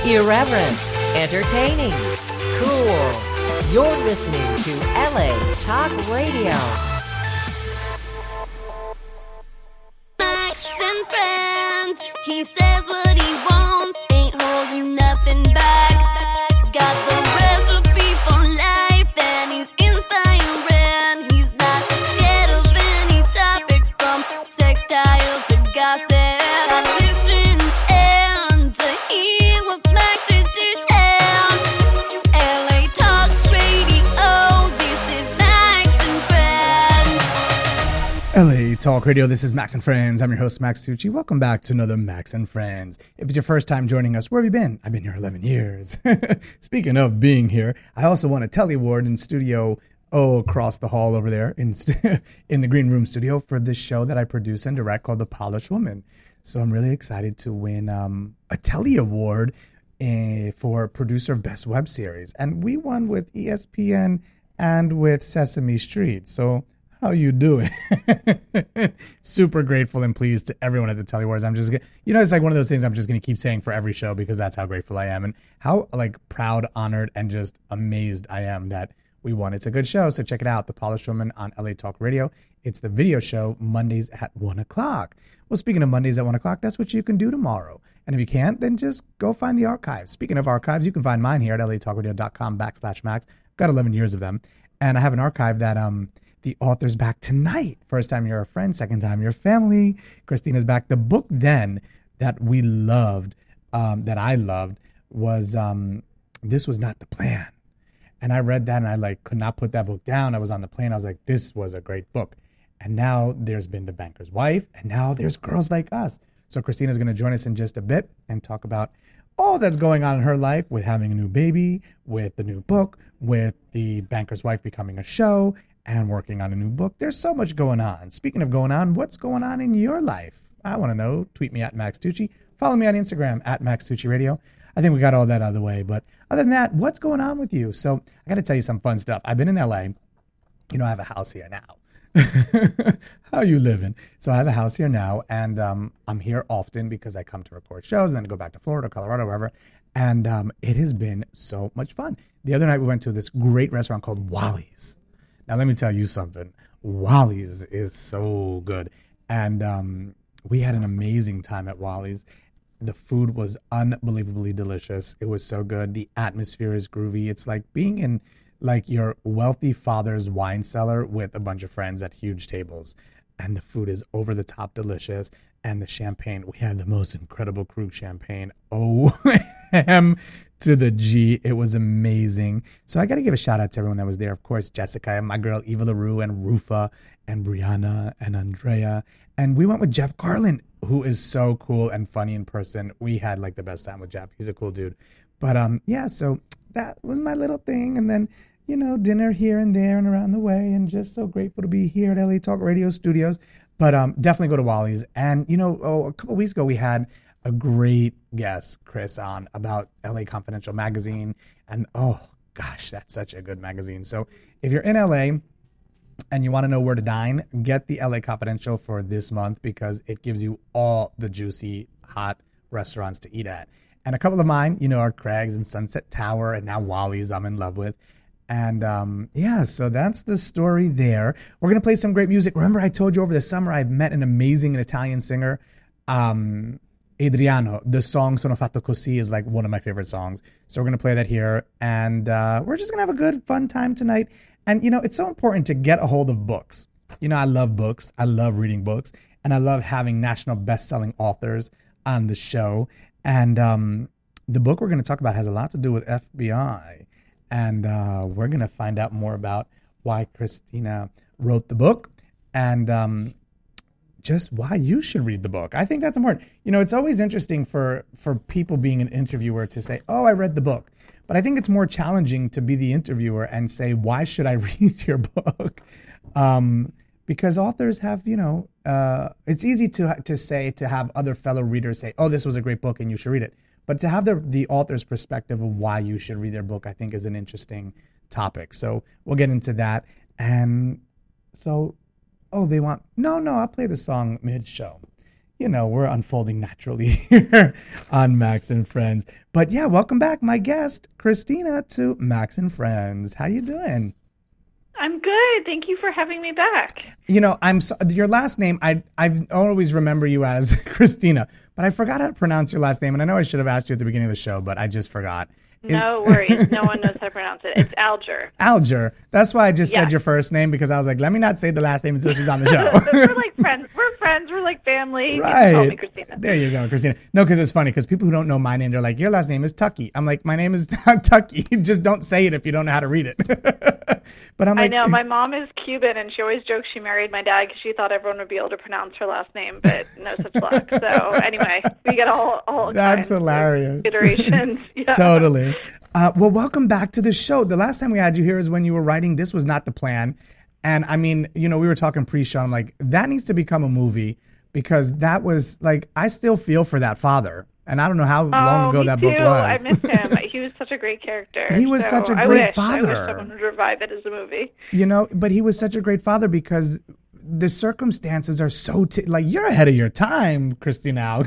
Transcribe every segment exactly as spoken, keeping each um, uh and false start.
Irreverent, entertaining, cool. You're listening to L A Talk Radio. Max and friends, he says what he wants, ain't holding nothing back. Got the recipe for life and he's inspiring. He's not scared of any topic from sextile to gossip. Listen and to hear what Max is to share. L A Talk Radio, this is Max and Friends. L A Talk Radio, this is Max and Friends. I'm your host, Max Tucci. Welcome back to another Max and Friends. If it's your first time joining us, where have you been? I've been here eleven years. Speaking of being here, I also won a Telly Award in studio, oh, across the hall over there in, st- in the Green Room studio for this show that I produce and direct called The Polished Woman. So I'm really excited to win um, a Telly Award uh, for producer of Best Web Series. And we won with E S P N and with Sesame Street. So how you doing? Super grateful and pleased to everyone at the Telly Awards. I'm just, gonna, you know, it's like one of those things I'm just going to keep saying for every show because that's how grateful I am and how like proud, honored, and just amazed I am that we won. It's a good show, so check it out. The Polished Woman on L A Talk Radio. It's the video show Mondays at one o'clock. Well, speaking of Mondays at one o'clock, that's what you can do tomorrow. And if you can't, then just go find the archives. Speaking of archives, you can find mine here at latalkradio.com backslash max. I've got eleven years of them. And I have an archive that um the author's back tonight. First time you're a friend, second time you're family. Christina's back. The book then that we loved, um, that I loved, was um, This Was Not the Plan. And I read that and I like could not put that book down. I was on the plane. I was like, this was a great book. And now there's been The Banker's Wife. And now there's Girls Like Us. So Christina's going to join us in just a bit and talk about all that's going on in her life with having a new baby, with the new book, with The Banker's Wife becoming a show, and working on a new book. There's so much going on. Speaking of going on, what's going on in your life? I want to know. Tweet me at Max Tucci. Follow me on Instagram at Max Tucci Radio. I think we got all that out of the way. But other than that, what's going on with you? So I got to tell you some fun stuff. I've been in L A. You know, I have a house here now. How you living? So I have a house here now, and um, I'm here often because I come to record shows and then go back to Florida, Colorado, wherever. And um, it has been so much fun. The other night we went to this great restaurant called Wally's. Now, let me tell you something. Wally's is so good. And um, we had an amazing time at Wally's. The food was unbelievably delicious. It was so good. The atmosphere is groovy. It's like being in like your wealthy father's wine cellar with a bunch of friends at huge tables. And the food is over the top delicious. And the champagne, we had the most incredible Krug champagne. O M to the G. It was amazing. So I got to give a shout out to everyone that was there. Of course, Jessica and my girl Eva LaRue and Rufa and Brianna and Andrea. And we went with Jeff Garland, who is so cool and funny in person. We had like the best time with Jeff. He's a cool dude. But um, yeah, so that was my little thing. And then, you know, dinner here and there and around the way. And just so grateful to be here at L A Talk Radio Studios. But um, definitely go to Wally's. And, you know, oh, a couple weeks ago we had a great guest, Chris, on about L A Confidential magazine. And, oh, gosh, that's such a good magazine. So if you're in L A and you want to know where to dine, get the L A Confidential for this month because it gives you all the juicy, hot restaurants to eat at. And a couple of mine, you know, are Craig's and Sunset Tower and now Wally's I'm in love with. And, um, yeah, so that's the story there. We're going to play some great music. Remember I told you over the summer I met an amazing Italian singer, um, Adriano. The song Sono Fatto Così is like one of my favorite songs. So we're going to play that here. And uh, we're just going to have a good, fun time tonight. And, you know, it's so important to get a hold of books. You know, I love books. I love reading books. And I love having national best-selling authors on the show. And um, the book we're going to talk about has a lot to do with F B I. And uh, we're going to find out more about why Christina wrote the book and um, just why you should read the book. I think that's important. You know, it's always interesting for, for people being an interviewer to say, oh, I read the book. But I think it's more challenging to be the interviewer and say, why should I read your book? Um, because authors have, you know, uh, it's easy to to say, to have other fellow readers say, oh, this was a great book and you should read it. But to have the, the author's perspective of why you should read their book, I think is an interesting topic. So we'll get into that. And so, oh, they want, no, no, I'll play the song mid-show. you know, we're unfolding naturally here on Max and Friends. But yeah, welcome back, my guest, Christina, to Max and Friends. How you doing? I'm good. Thank you for having me back. You know, I'm so, your last name, I I always remember you as Christina, but I forgot how to pronounce your last name, and I know I should have asked you at the beginning of the show, but I just forgot. No worries. No one knows how to pronounce it. It's Alger. Alger. That's why I just Yeah. said your first name, because I was like, let me not say the last name until she's on the show. We're like friends. We're friends. We're like family. You can Right. call me Christina. There you go, Christina. No, because it's funny, because people who don't know my name, they're like, your last name is Tucky. I'm like, my name is not Tucky. Just don't say it if you don't know how to read it. But I'm I like, know. My mom is Cuban, and she always jokes she married my dad because she thought everyone would be able to pronounce her last name, but no such luck. So anyway, we get all all That's kinds of hilarious. iterations. Yeah. Totally. Uh, well, welcome back to the show. The last time we had you here is when you were writing This Was Not the Plan. And I mean, you know, we were talking pre-show. I'm like, that needs to become a movie, because that was like, I still feel for that father. And I don't know how long Oh, ago me that too. book was. I miss him. He was such a great character. He was So such a I great wish, I wish father. someone would revive it as a movie. You know, but he was such a great father, because the circumstances are so, t- like, you're ahead of your time, Christina.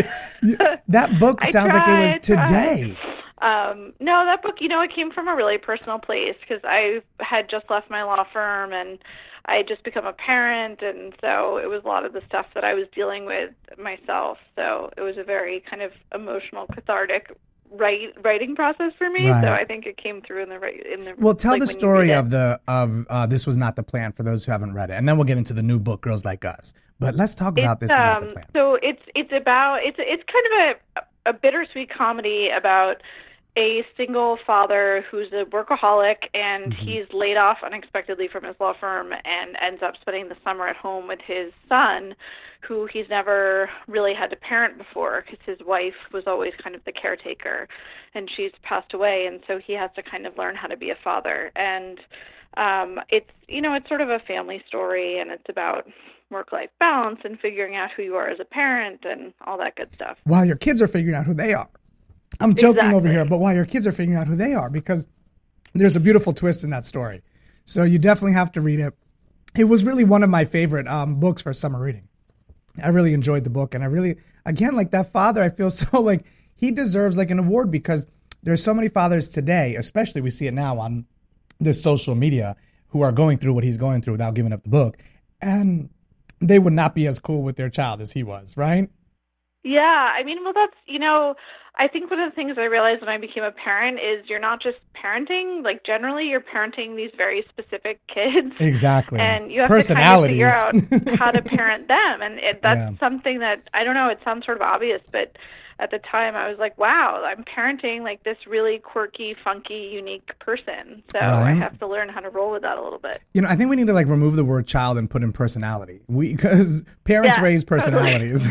That book I sounds like it was tried, tried. today. Um, no, that book, you know, it came from a really personal place because I had just left my law firm and I had just become a parent, and so it was a lot of the stuff that I was dealing with myself. So it was a very kind of emotional, cathartic write, writing process for me. Right. So I think it came through in the right in the. Well, tell like the when you story read it. of the of uh, This Was Not the Plan for those who haven't read it, and then we'll get into the new book, Girls Like Us. But let's talk about This It's, Was Not the um, Plan. So it's it's about it's it's kind of a a bittersweet comedy about a single father who's a workaholic, and Mm-hmm. he's laid off unexpectedly from his law firm and ends up spending the summer at home with his son, who he's never really had to parent before because his wife was always kind of the caretaker, and she's passed away, and so he has to kind of learn how to be a father. And um, it's, you know, it's sort of a family story, and it's about work-life balance and figuring out who you are as a parent and all that good stuff. While your kids are figuring out who they are. I'm joking over Exactly. here, but while your kids are figuring out who they are, because there's a beautiful twist in that story. So you definitely have to read it. It was really one of my favorite um, books for summer reading. I really enjoyed the book, and I really, again, like that father, I feel so like he deserves like an award, because there's so many fathers today, especially we see it now on this social media, who are going through what he's going through without giving up the book, and they would not be as cool with their child as he was, right? Yeah, I mean, well, that's, you know, I think one of the things I realized when I became a parent is you're not just parenting, like generally you're parenting these very specific kids. Exactly. And you have to kind of figure out how to parent them. And it, that's Yeah. something that, I don't know, it sounds sort of obvious, but at the time I was like, wow, I'm parenting like this really quirky, funky, unique person. So I Right. have to learn how to roll with that a little bit. You know, I think we need to like remove the word child and put in personality. We because parents Yeah, raise totally. personalities.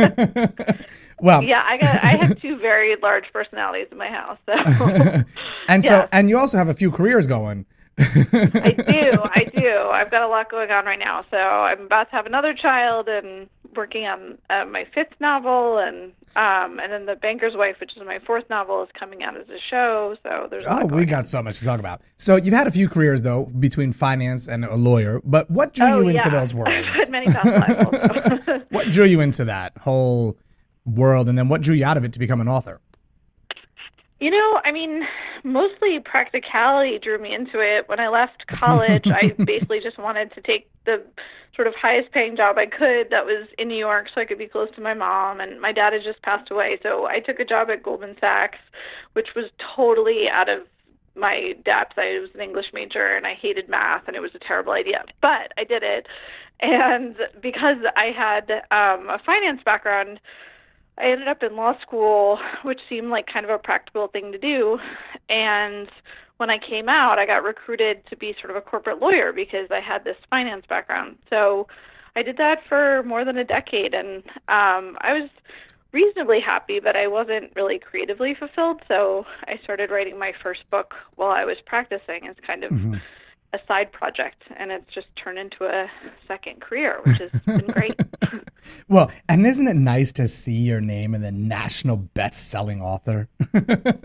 Well, Yeah, I got, I have two very large personalities in my house. So and so yeah. and you also have a few careers going. I do, I do. I've got a lot going on right now. So I'm about to have another child and working on uh, my fifth novel, and um, and then The Banker's Wife, which is my fourth novel, is coming out as a show. So there's a lot Oh, going we got on. so much to talk about. So you've had a few careers though, between finance and a lawyer. But what drew Oh, you into yeah. those worlds? I've had many past lives also. What drew you into that whole world, and then what drew you out of it to become an author? You know, I mean, mostly practicality drew me into it. When I left college, I basically just wanted to take the sort of highest paying job I could that was in New York so I could be close to my mom. And my dad had just passed away. So I took a job at Goldman Sachs, which was totally out of my depth. I was an English major and I hated math, and it was a terrible idea. But I did it. And because I had um, a finance background, I ended up in law school, which seemed like kind of a practical thing to do. And when I came out, I got recruited to be sort of a corporate lawyer because I had this finance background. So I did that for more than a decade, and um, I was reasonably happy, but I wasn't really creatively fulfilled. So I started writing my first book while I was practicing as kind of Mm-hmm. a side project, and it's just turned into a second career, which has been great. Well, and isn't it nice to see your name in the national best-selling author?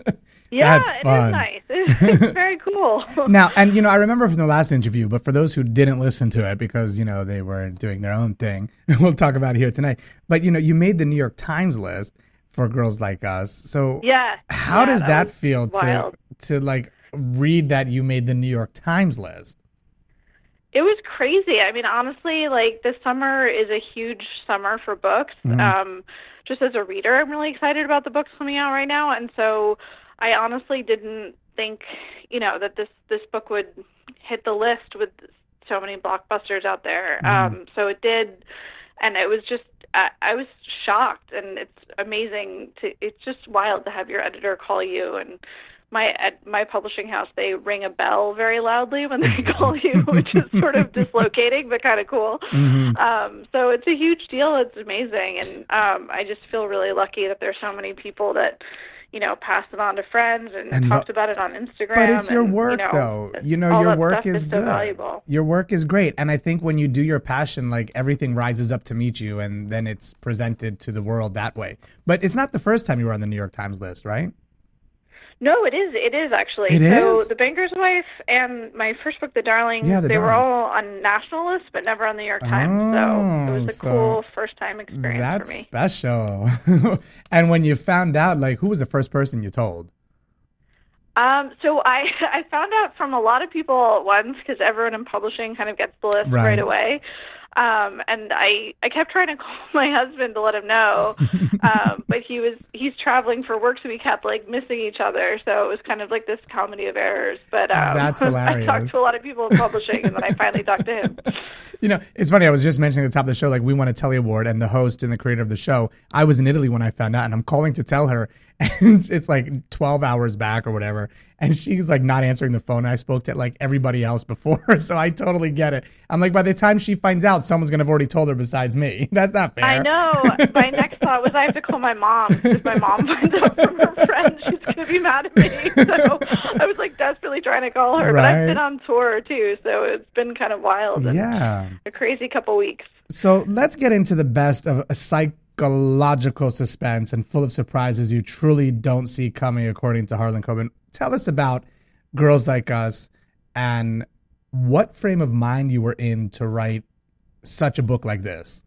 Yeah, That's it fun. is nice. It's, it's very cool. Now, and you know, I remember from the last interview, but for those who didn't listen to it because, you know, they were doing their own thing, we'll talk about it here tonight. But, you know, you made the New York Times list for Girls Like Us. So Yeah. how yeah, does that that was feel to, wild. to like read that you made the New York Times list? It was crazy. I mean, honestly, like this summer is a huge summer for books. Mhm. Um, just as a reader, I'm really excited about the books coming out right now. And so I honestly didn't think, you know, that this, this book would hit the list with so many blockbusters out there. Mhm. Um, so it did. And it was just, I, I was shocked. And it's amazing to, it's just wild to have your editor call you. And my at my publishing house, they ring a bell very loudly when they call you, which is sort of dislocating, but kind of cool. Mhm. Um, so it's a huge deal. It's amazing. And um, I just feel really lucky that there's so many people that, you know, pass it on to friends and, And talked lo- about it on Instagram. But it's your and, work, you know, though. You know, all your that work stuff is so good. valuable. Your work is great. And I think when you do your passion, like everything rises up to meet you and then it's presented to the world that way. But it's not the first time you were on the New York Times list, right? No, it is. It is actually. It so is? The Banker's Wife and my first book, The Darling, Yeah, The they were Darlings. all on national lists, but never on the New York Times. so it was a Oh, so cool first time experience That's for me. special. And when you found out, like, who was the first person you told? Um, so I I found out from a lot of people at once because everyone in publishing kind of gets the list Right. right, away. Um, and I, I kept trying to call my husband to let him know, um, but he was he's traveling for work, so we kept like missing each other. So it was kind of like this comedy of errors. But um, That's I hilarious. talked to a lot of people in publishing, and then I finally talked to him. You know, it's funny. I was just mentioning at the top of the show, like, we won a Telly Award, and the host and the creator of the show, I was in Italy when I found out, and I'm calling to tell her, and it's like twelve hours back or whatever, and she's like not answering the phone. I spoke to like everybody else before, so I totally get it. I'm like, by the time she finds out, someone's gonna have already told her besides me. That's not fair. I know. My next thought was I have to call my mom. If my mom finds out from her friend, she's going to be mad at me. So I was like desperately trying to call her. But Right. I've been on tour too, so it's been kind of wild. And Yeah. a crazy couple weeks. So let's get into the best of a psychological suspense and full of surprises you truly don't see coming, according to Harlan Coben. Tell us about Girls Like Us and what frame of mind you were in to write such a book like this.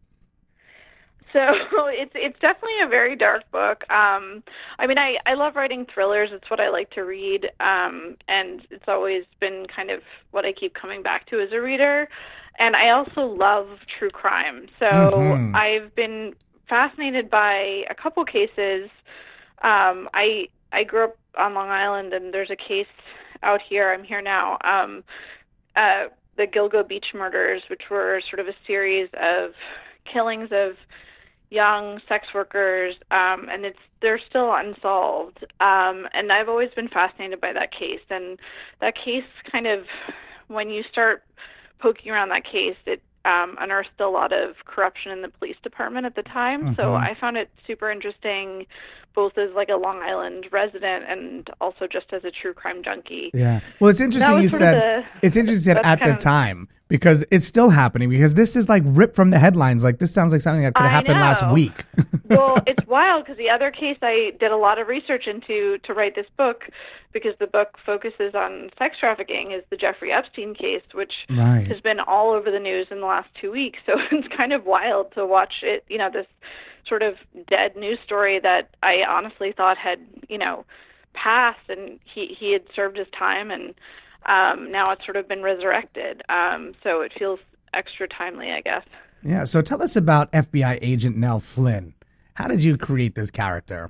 So it's it's definitely a very dark book. Um, I mean, I, I love writing thrillers. It's what I like to read, um, and it's always been kind of what I keep coming back to as a reader. And I also love true crime. So Mhm. I've been fascinated by a couple cases. Um, I I grew up on Long Island, and there's a case out here. I'm here now. Um, uh, the Gilgo Beach murders, which were sort of a series of killings of young sex workers, um, and it's they're still unsolved. Um, and I've always been fascinated by that case. And that case kind of, when you start poking around that case, it um, unearthed a lot of corruption in the police department at the time. So Mhm. I found it super interesting, both as like a Long Island resident and also just as a true crime junkie. Yeah. Well, it's interesting was you sort said of the- it's interesting you said that's at the kind of- time because it's still happening because this is like ripped from the headlines. Like this sounds like something that could have I happened last know. week. Well, it's wild because the other case I did a lot of research into to write this book, because the book focuses on sex trafficking, is the Jeffrey Epstein case, which Right. has been all over the news in the last two weeks. So it's kind of wild to watch it, you know, this sort of dead news story that I honestly thought had, you know, passed, and he, he had served his time, and um, now it's sort of been resurrected. Um, so it feels extra timely, I guess. Yeah. So tell us about F B I agent Nell Flynn. How did you create this character?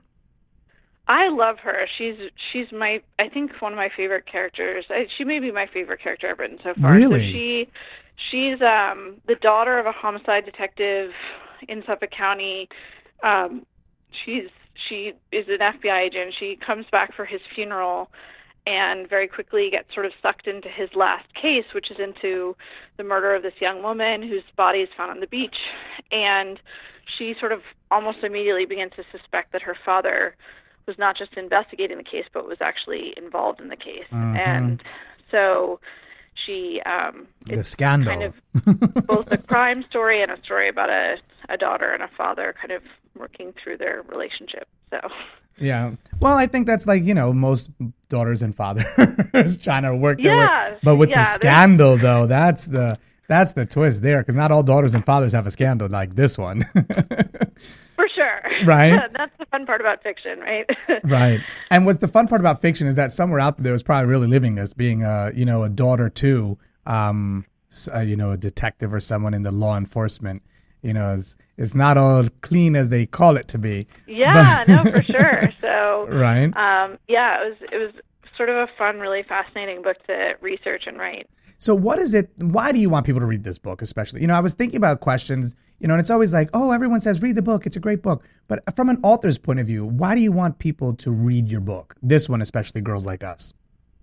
I love her. She's she's my I think one of my favorite characters. I, she may be my favorite character I've written so far. Really? So she she's um the daughter of a homicide detective in Suffolk County. Um, she's she is an F B I agent. She comes back for his funeral and very quickly gets sort of sucked into his last case, which is into the murder of this young woman whose body is found on the beach. And she sort of almost immediately begins to suspect that her father was not just investigating the case, but was actually involved in the case. Mhm. And so she, um, The it's scandal. kind of both a crime story and a story about a, a daughter and a father kind of working through their relationship. So Yeah. Well, I think that's like, you know, most daughters and fathers trying to work their Yeah, way. But with yeah, the scandal, though, that's the that's the twist there, because not all daughters and fathers have a scandal like this one. For sure. Right? That's the fun part about fiction, right? Right. And what's the fun part about fiction is that somewhere out there was probably really living this, being a, you know, a daughter to, um, s- uh, you know, a detective or someone in the law enforcement. You know, it's, it's not all clean as they call it to be. Yeah, no, for sure. So, Right. um, yeah, it was it was sort of a fun, really fascinating book to research and write. So what is it, why do you want people to read this book especially? You know, I was thinking about questions, you know, and it's always like, oh, everyone says read the book, it's a great book. But from an author's point of view, why do you want people to read your book? This one, especially Girls Like Us.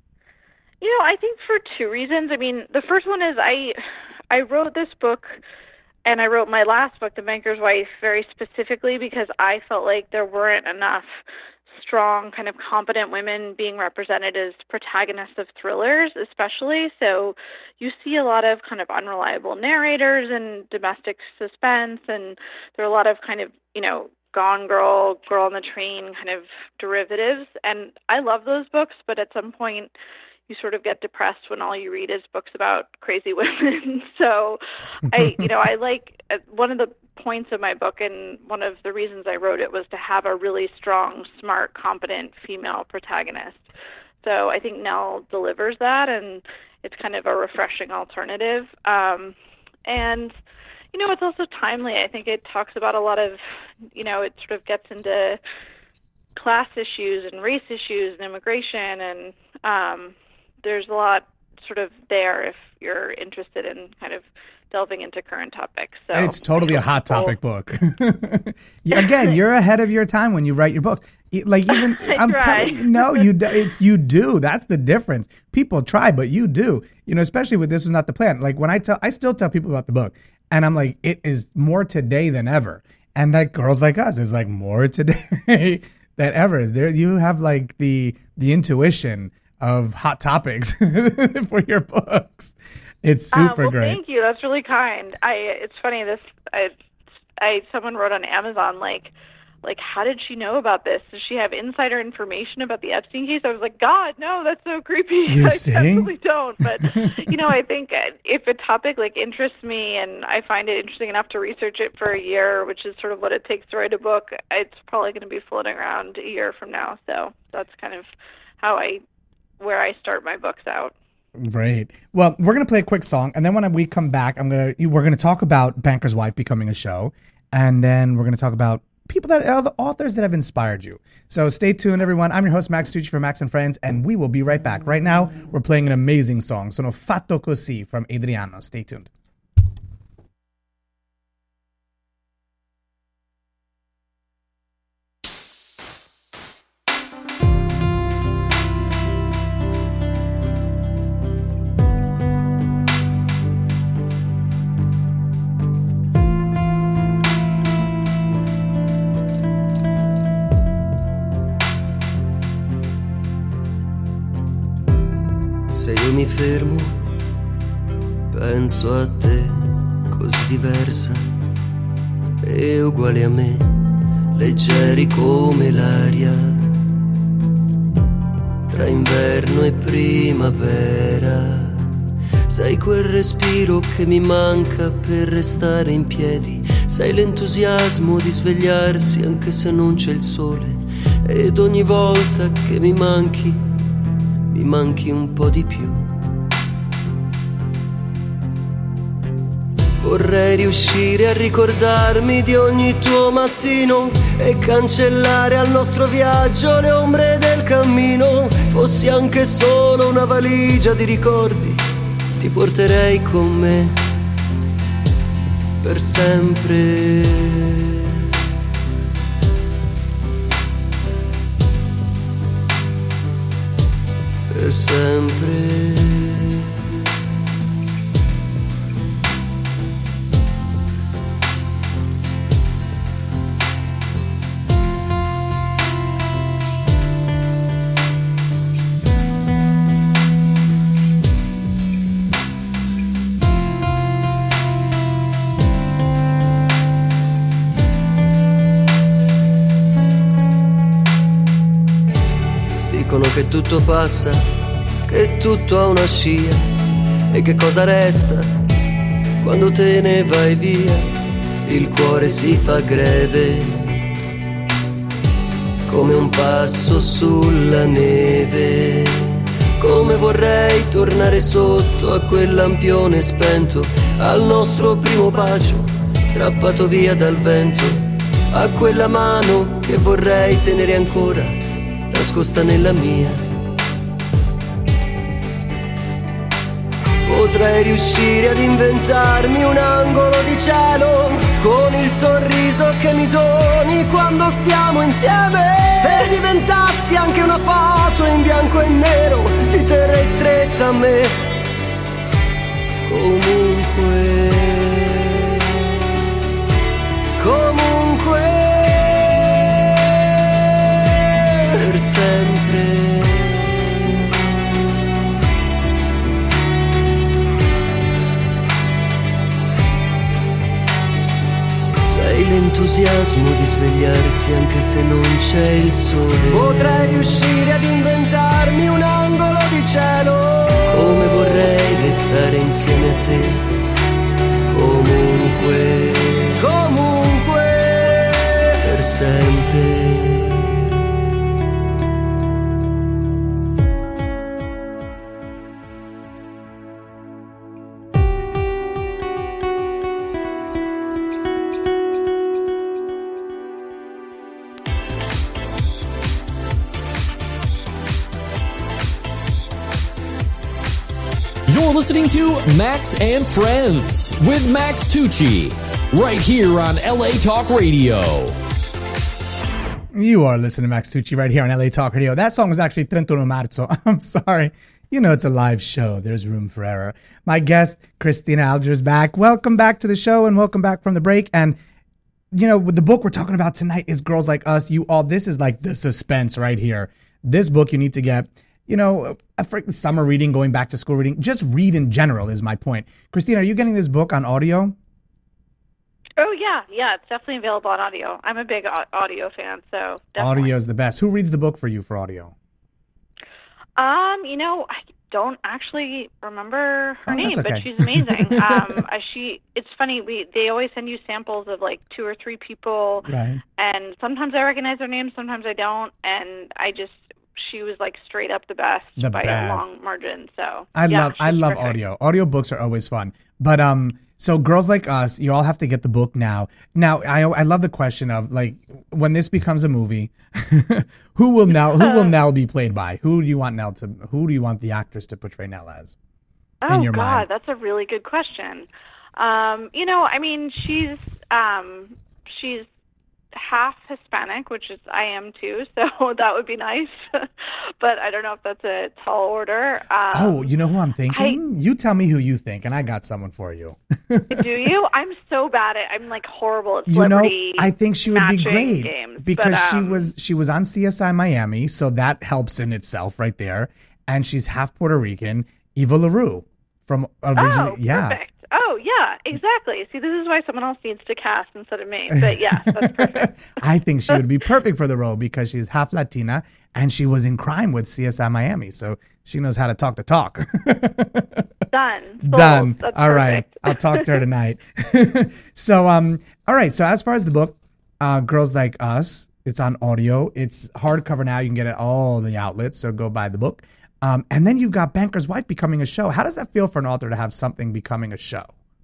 You know, I think for two reasons. I mean, the first one is I I wrote this book, and I wrote my last book, The Banker's Wife, very specifically because I felt like there weren't enough strong, kind of competent women being represented as protagonists of thrillers, especially. So you see a lot of kind of unreliable narrators and domestic suspense, and there are a lot of kind of, you know, Gone Girl, Girl on the Train kind of derivatives. And I love those books, but at some point you sort of get depressed when all you read is books about crazy women. So I, you know, I like uh, one of the points of my book, and one of the reasons I wrote it was to have a really strong, smart, competent female protagonist. So I think Nell delivers that, and it's kind of a refreshing alternative. Um, and, you know, it's also timely. I think it talks about a lot of, you know, it sort of gets into class issues and race issues and immigration, and um, there's a lot sort of there if you're interested in kind of delving into current topics. So It's totally a hot people- topic book. Yeah, again, you're ahead of your time when you write your books. E- Like even I I'm try. telling you, no, you do, it's you do. That's the difference. People try, but you do. You know, especially with This Was Not the Plan. Like when I tell, I still tell people about the book, and I'm like, it is more today than ever. And like Girls Like Us is like more today than ever. There, you have like the the intuition of hot topics for your books. It's Uh, super well, great. thank you. That's really kind. I. It's funny. This. I. I. Someone wrote on Amazon like, like, how did she know about this? Does she have insider information about the Epstein case? I was like, God, no, that's so creepy. You I see? definitely don't. But you know, I think uh, if a topic like interests me and I find it interesting enough to research it for a year, which is sort of what it takes to write a book, it's probably going to be floating around a year from now. So that's kind of how I, where I start my books out. Great. Well, we're gonna play a quick song, and then when we come back, I'm gonna we're gonna talk about Banker's Wife becoming a show, and then we're gonna talk about people that are the authors that have inspired you. So stay tuned, everyone. I'm your host, Max Tucci from Max and Friends, and we will be right back. Right now, we're playing an amazing song, Sono Fatto Così from Adriano. Stay tuned. Se io mi fermo, penso a te, così diversa e uguale a me, leggeri come l'aria, tra inverno e primavera. Sei quel respiro che mi manca per restare in piedi, sei l'entusiasmo di svegliarsi anche se non c'è il sole, ed ogni volta che mi manchi mi manchi un po' di più. Vorrei riuscire a ricordarmi di ogni tuo mattino e cancellare al nostro viaggio le ombre del cammino. Fossi anche solo una valigia di ricordi, ti porterei con me per sempre. Per sempre. che tutto passa, che tutto ha una scia, e che cosa resta quando te ne vai via? Il cuore si fa greve, come un passo sulla neve. Come vorrei tornare sotto a quel lampione spento, al nostro primo bacio strappato via dal vento, a quella mano che vorrei tenere ancora nascosta nella mia. Potrei riuscire ad inventarmi un angolo di cielo con il sorriso che mi doni quando stiamo insieme. Se diventassi anche una foto in bianco e nero, ti terrei stretta a me. Comunque, comunque, per sempre. Sei l'entusiasmo di svegliarsi anche se non c'è il sole. Potrei riuscire ad inventarmi un angolo di cielo. Come vorrei restare insieme a te. Comunque, comunque, per sempre. You're listening to Max and Friends with Max Tucci, right here on L A Talk Radio. You are listening to Max Tucci right here on L A Talk Radio. That song was actually trentuno marzo. I'm sorry. You know it's a live show. There's room for error. My guest, Christina Alger, is back. Welcome back to the show and welcome back from the break. And, you know, with the book we're talking about tonight is Girls Like Us. You all, this is like the suspense right here. This book you need to get. You know, a freaking summer reading, going back to school reading, just read in general is my point. Christina, are you getting this book on audio? Oh, yeah. Yeah, it's definitely available on audio. I'm a big audio fan, so definitely. Audio is the best. Who reads the book for you for audio? Um, you know, I don't actually remember her Oh, name, that's okay. but she's amazing. um, I, she, it's funny, we they always send you samples of like two or three people, Right. and sometimes I recognize their names, sometimes I don't, and I just... She was like straight up the best The by best. a long margin. So I yeah, love I she's love terrific. audio. Audio books are always fun. But um so Girls Like Us, you all have to get the book now. Now I I love the question of like when this becomes a movie, who will Nell who will Nell be played by? Who do you want Nell to who do you want the actress to portray Nell as? Oh in your God, mind? that's a really good question. Um, you know, I mean, she's um, she's half Hispanic, which is I am too, so that would be nice. But I don't know if that's a tall order. Um, Oh, you know who I'm thinking? you tell me who you think, and I got someone for you. do you? I'm so bad at. I'm like horrible at You know, celebrity. I think she would be matching great games, because but, she um, was she was on C S I Miami, so that helps in itself right there. And she's half Puerto Rican, Eva LaRue from originally, Oh, yeah. perfect. Oh, yeah, exactly. See, this is why someone else needs to cast instead of me. But yeah, that's perfect. I think she would be perfect for the role because she's half Latina and she was in crime with C S I Miami, so she knows how to talk the talk. Done. Sold. Done. That's All right. perfect. I'll talk to her tonight. so, um, all right. So as far as the book, uh, Girls Like Us, it's on audio. It's hardcover now. You can get it at all the outlets. So go buy the book. Um, and then you've got Banker's Wife becoming a show. How does that feel for an author to have something becoming a show?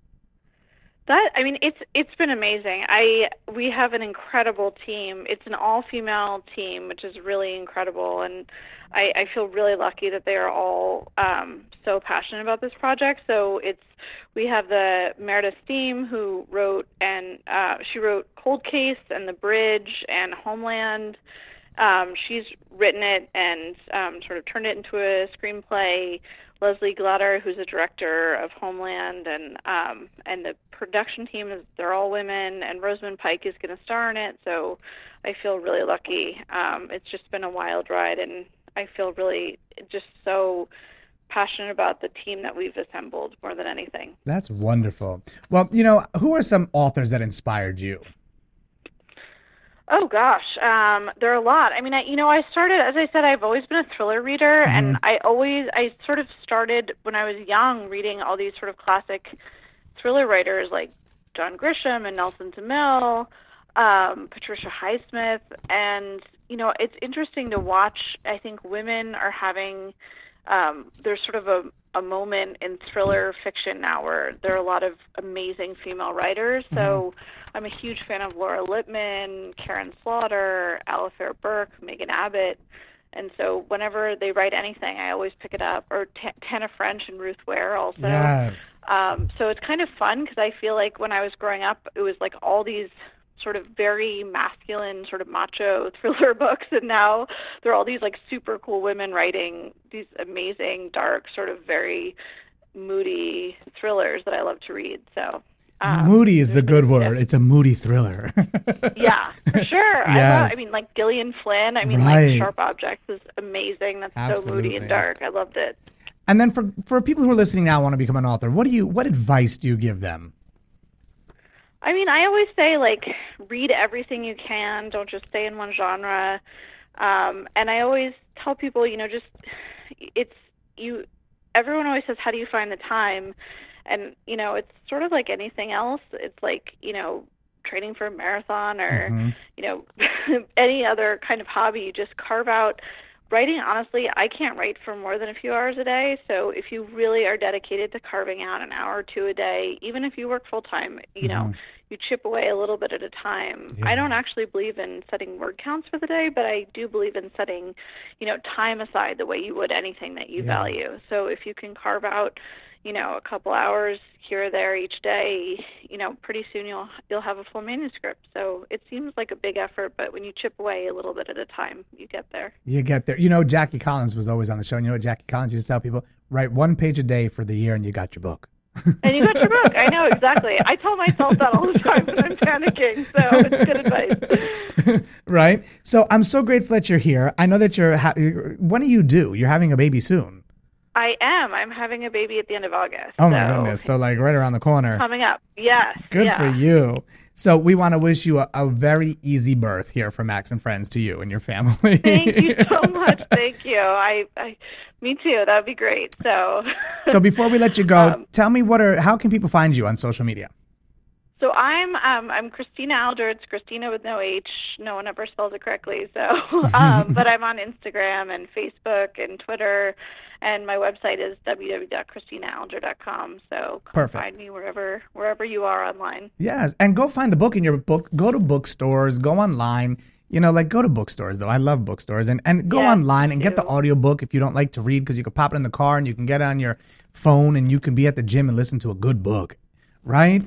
That I mean, it's it's been amazing. I we have an incredible team. It's an all-female team, which is really incredible, and I, I feel really lucky that they are all um, so passionate about this project. So it's we have the Meredith Steam who wrote and uh, she wrote Cold Case and The Bridge and Homeland. Um, she's written it and um, sort of turned it into a screenplay. Leslie Glatter, who's a director of Homeland, and um, and the production team is they're all women, and Rosamund Pike is going to star in it. So I feel really lucky. Um, it's just been a wild ride, and I feel really just so passionate about the team that we've assembled more than anything. That's wonderful. Well, you know, who are some authors that inspired you? Oh gosh, um, there are a lot. I mean, I, you know, I started, as I said, I've always been a thriller reader, Mm-hmm. and I always, I sort of started when I was young reading all these sort of classic thriller writers like John Grisham and Nelson DeMille, um, Patricia Highsmith, and you know, it's interesting to watch. I think women are having, um, there's sort of a, a moment in thriller fiction now where there are a lot of amazing female writers. So. Mm-hmm. I'm a huge fan of Laura Lippman, Karen Slaughter, Alistair Burke, Megan Abbott, and so whenever they write anything, I always pick it up. Or T- Tana French and Ruth Ware also. Yes. Um, so it's kind of fun because I feel like when I was growing up, it was like all these sort of very masculine, sort of macho thriller books, and now there are all these like super cool women writing these amazing, dark, sort of very moody thrillers that I love to read. So. Um, moody is the good word. Yeah. It's a moody thriller. Yeah, for sure. Yes. I, love, I mean, like Gillian Flynn. I mean, right. like Sharp Objects is amazing. That's Absolutely. So moody and dark. I loved it. And then for for people who are listening now, want to become an author. What do you? What advice do you give them? I mean, I always say like read everything you can. Don't just stay in one genre. Um, and I always tell people, you know, just it's you. Everyone always says, how do you find the time? And, you know, it's sort of like anything else. It's like, you know, training for a marathon or, mm-hmm. you know, any other kind of hobby. You just carve out writing. Honestly, I can't write for more than a few hours a day. So if you really are dedicated to carving out an hour or two a day, even if you work full time, you mm-hmm. know, you chip away a little bit at a time. Yeah. I don't actually believe in setting word counts for the day, but I do believe in setting, you know, time aside the way you would anything that you yeah. value. So if you can carve out, you know, a couple hours here or there each day, you know, pretty soon you'll you'll have a full manuscript. So it seems like a big effort, but when you chip away a little bit at a time, you get there. You get there. You know, Jackie Collins was always on the show. And you know what Jackie Collins used to tell people? Write one page a day for the year and you got your book. And you got your book. I know, exactly. I tell myself that all the time when I'm panicking, so it's good advice. Right? So I'm so grateful that you're here. I know that you're, ha- what do you do? You're having a baby soon. I am. I'm having a baby at the end of August. Oh, my so. goodness. So, like, right around the corner. Coming up. Yes. Good yeah. for you. So, we want to wish you a, a very easy birth here from Max and Friends to you and your family. Thank you so much. Thank you. I, I, me too. That would be great. So, so before we let you go, um, tell me what are, how can people find you on social media? So I'm um, I'm Christina Alger. It's Christina with no H. No one ever spells it correctly. So, um, but I'm on Instagram and Facebook and Twitter, and my website is w w w dot christina alger dot com. So come Perfect. find me wherever wherever you are online. Yes, and go find the book in your book. Go to bookstores. Go online. You know, like go to bookstores though. I love bookstores, and and go yes, online and get the audiobook if you don't like to read, because you can pop it in the car and you can get it on your phone and you can be at the gym and listen to a good book. Right?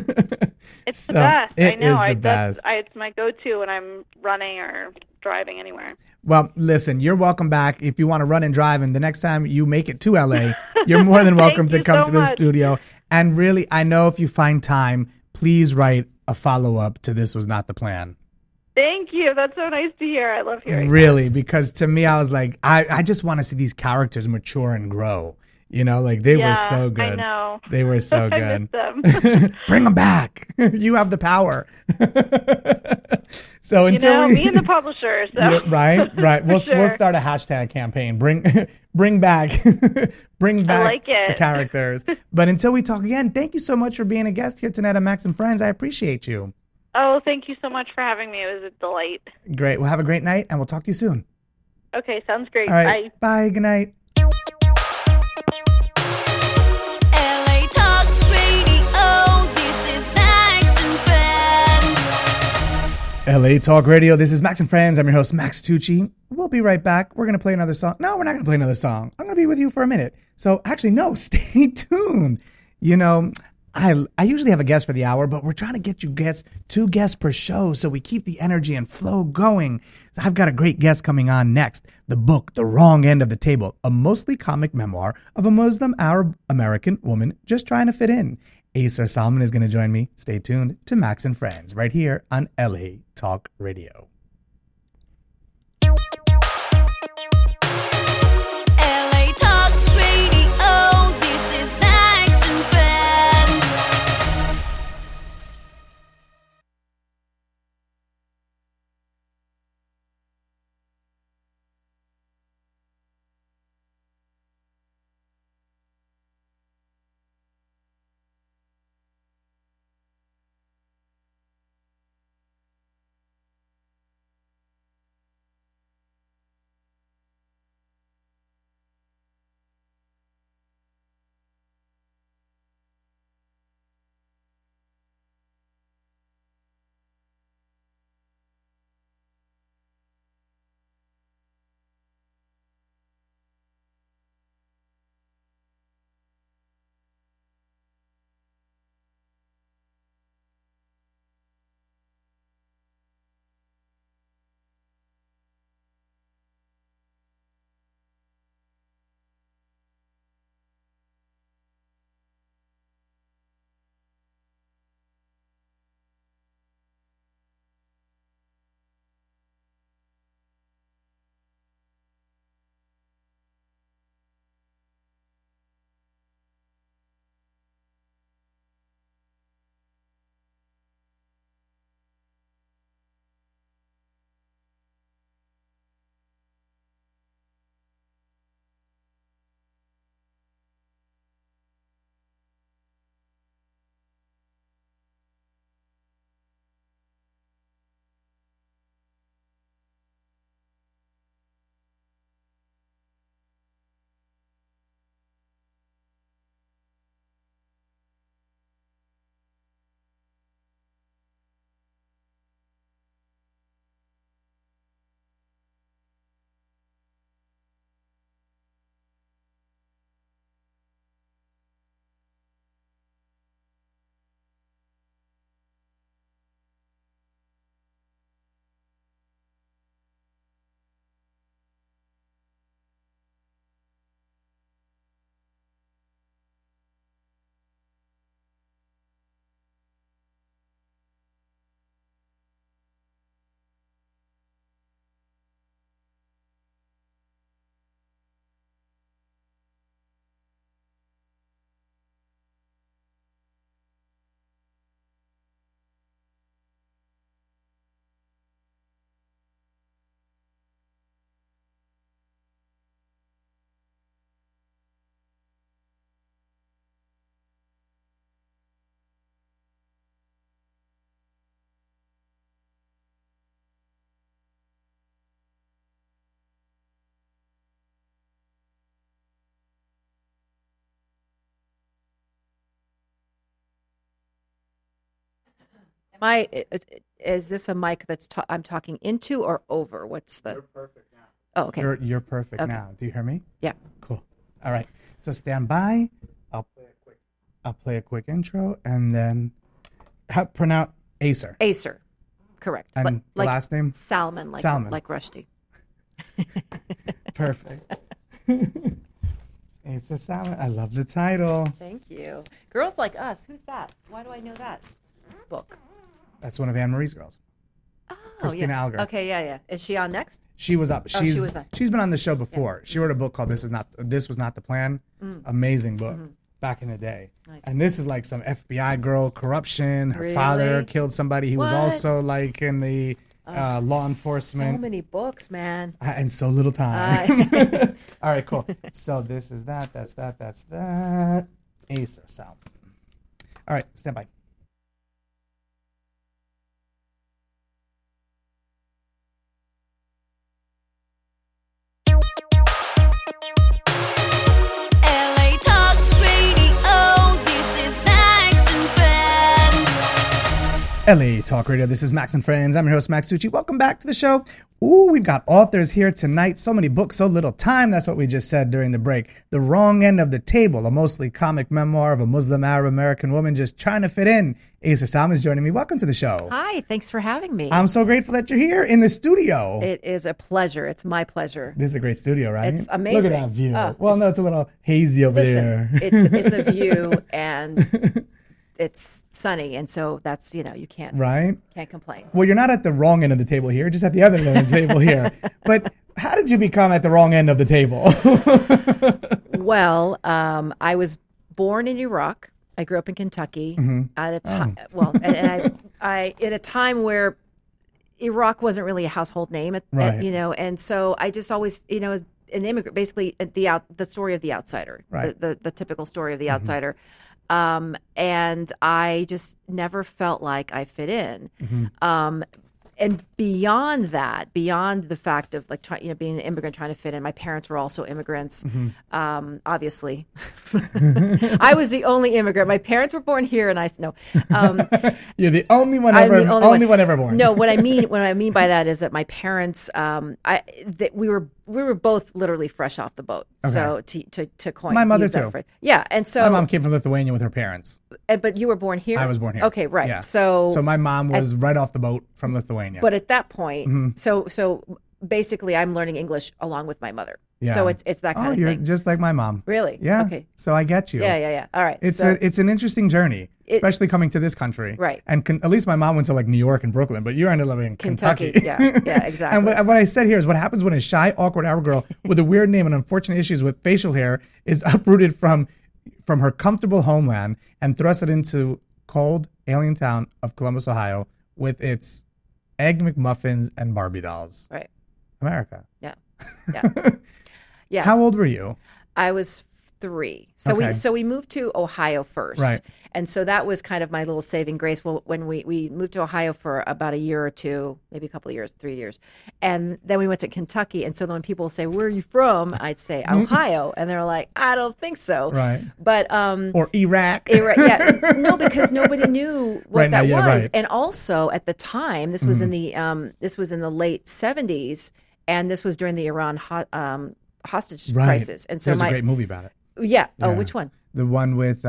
It's so, the best. It I know. is the I, best. I, it's my go-to when I'm running or driving anywhere. Well, listen, you're welcome back. If you want to run and drive, and the next time you make it to L A, you're more than welcome to come so to the much. studio. And really, I know if you find time, please write a follow-up to This Was Not the Plan. Thank you. That's so nice to hear. I love hearing Really, that. Because to me, I was like, I, I just want to see these characters mature and grow. You know, like they yeah, were so good. I know. They were so I good. miss them. Bring them back. You have the power. So until you know, we, me and the publisher. So. Yeah, right, right. We'll sure. we'll start a hashtag campaign. Bring bring back bring back like the characters. But until we talk again, thank you so much for being a guest here tonight on Max and Friends. I appreciate you. Oh, thank you so much for having me. It was a delight. Great. Well, have a great night, and we'll talk to you soon. Okay, sounds great. All right. Bye. Bye. Good night. L A Talk Radio, this is Max and Friends. L A Talk Radio, this is Max and Friends. I'm your host, Max Tucci. We'll be right back. We're going to play another song. No, we're not going to play another song. I'm going to be with you for a minute. So actually, no, stay tuned. You know, I I usually have a guest for the hour, but we're trying to get you guests, two guests per show, so we keep the energy and flow going. So I've got a great guest coming on next. The book, The Wrong End of the Table, a mostly comic memoir of a Muslim Arab American woman just trying to fit in. Acer Salman is going to join me. Stay tuned to Max and Friends right here on L A Talk Radio. My is, is this a mic that's ta- I'm talking into or over? What's the? You're perfect now. Oh, okay. You're you're perfect Okay. now. Do you hear me? Yeah. Cool. All right. So stand by. I'll play a quick. I'll play a quick intro, and then how pronounce Acer Acer, correct. and But the like last name. Salmon, like Salmon. like Rushdie. Perfect. Acer Salmon. I love the title. Thank you. Girls Like Us. Who's that? Why do I know that book? That's one of Anne Marie's girls. Oh, Christina yeah. Alger. Okay, yeah, yeah. Is she on next? She was up. Oh, she She's was on. she's been on the show before. She wrote a book called "This Is Not This Was Not the Plan." Amazing book back in the day. Mm. Nice. And this is like some F B I girl corruption. Her father Really? killed somebody. He was What? also like in the uh, law So enforcement. many books, man. Uh, and so little time. All right, cool. So this is that. That's that. That's that. Acer Salmon. All right, stand by. L A Talk Radio, this is Max and Friends. L A Talk Radio. This is Max and Friends. I'm your host, Max Tucci. Welcome back to the show. Ooh, we've got authors here tonight. So many books, so little time. That's what we just said during the break. The Wrong End of the Table, a mostly comic memoir of a Muslim Arab American woman just trying to fit in. Acer Salmon is joining me. Welcome to the show. Hi, thanks for having me. I'm so grateful that you're here in the studio. It is a pleasure. It's my pleasure. This is a great studio, right? It's Look amazing. at that view. Oh, well, no, it's a little hazy over there. Listen, it's it's a view and it's sunny, and so that's you know you can't Right? can't complain. Well, you're not at the wrong end of the table here, just at the other end of the table here. But how did you become at the wrong end of the table? Well, um, I was born in Iraq. I grew up in Kentucky Mm-hmm. at a time. Well, and, and I, I at a time where Iraq wasn't really a household name, at, at- Right. you know, and so I just always, you know, as an immigrant, basically uh, the out, the story of the outsider, Right. Mm-hmm. the, the the typical story of the outsider. Um, and I just never felt like I fit in. Mm-hmm. Um, and beyond that, beyond the fact of like trying, you know, being an immigrant trying to fit in, my parents were also immigrants. Mm-hmm. Um, obviously, I was the only immigrant. My parents were born here, and I no. Um, You're the only one I'm ever, the only, only one. ever born. No, what I mean, what I mean by that is that my parents, um, I that we were we were both literally fresh off the boat. So to to to coin My mother use that too. phrase. Yeah, and so My mom came from Lithuania with her parents. uh, but you were born here. I was born here. Okay, right. Yeah. So So my mom was right off the boat from Lithuania. but at that point, Mm-hmm. so so basically, I'm learning English along with my mother. Yeah. So it's it's that kind oh, of you're thing. just like my mom. Really? Yeah. Okay. So I get you. Yeah, yeah, yeah. All right. It's so, a, it's an interesting journey, It- especially coming to this country. Right. And con- at least my mom went to like New York and Brooklyn, but you ended up in Kentucky. Kentucky. Yeah, yeah, exactly. and what, what I said here is what happens when a shy, awkward Arab girl with a weird name and unfortunate issues with facial hair is uprooted from from her comfortable homeland and thrusted into cold alien town of Columbus, Ohio, with its egg McMuffins and Barbie dolls. right. America. Yeah. Yeah. Yes. How old were you? I was three. So Okay. we so we moved to Ohio first. Right. And so that was kind of my little saving grace. Well, when we, we moved to Ohio for about a year or two, maybe a couple of years, three years. And then we went to Kentucky. And so then when people say, "Where are you from?" I'd say Ohio. And they're like, "I don't think so." Right. But um Or Iraq? Ira- yeah, no, because nobody knew what Right now, that yeah, was, right. Mm-hmm. and also at the time, this was in the um, this was in the late seventies, and this was during the Iran ho- um, hostage Right. crisis, and so There's my a great movie about it. yeah. Oh, Yeah. which one? The one with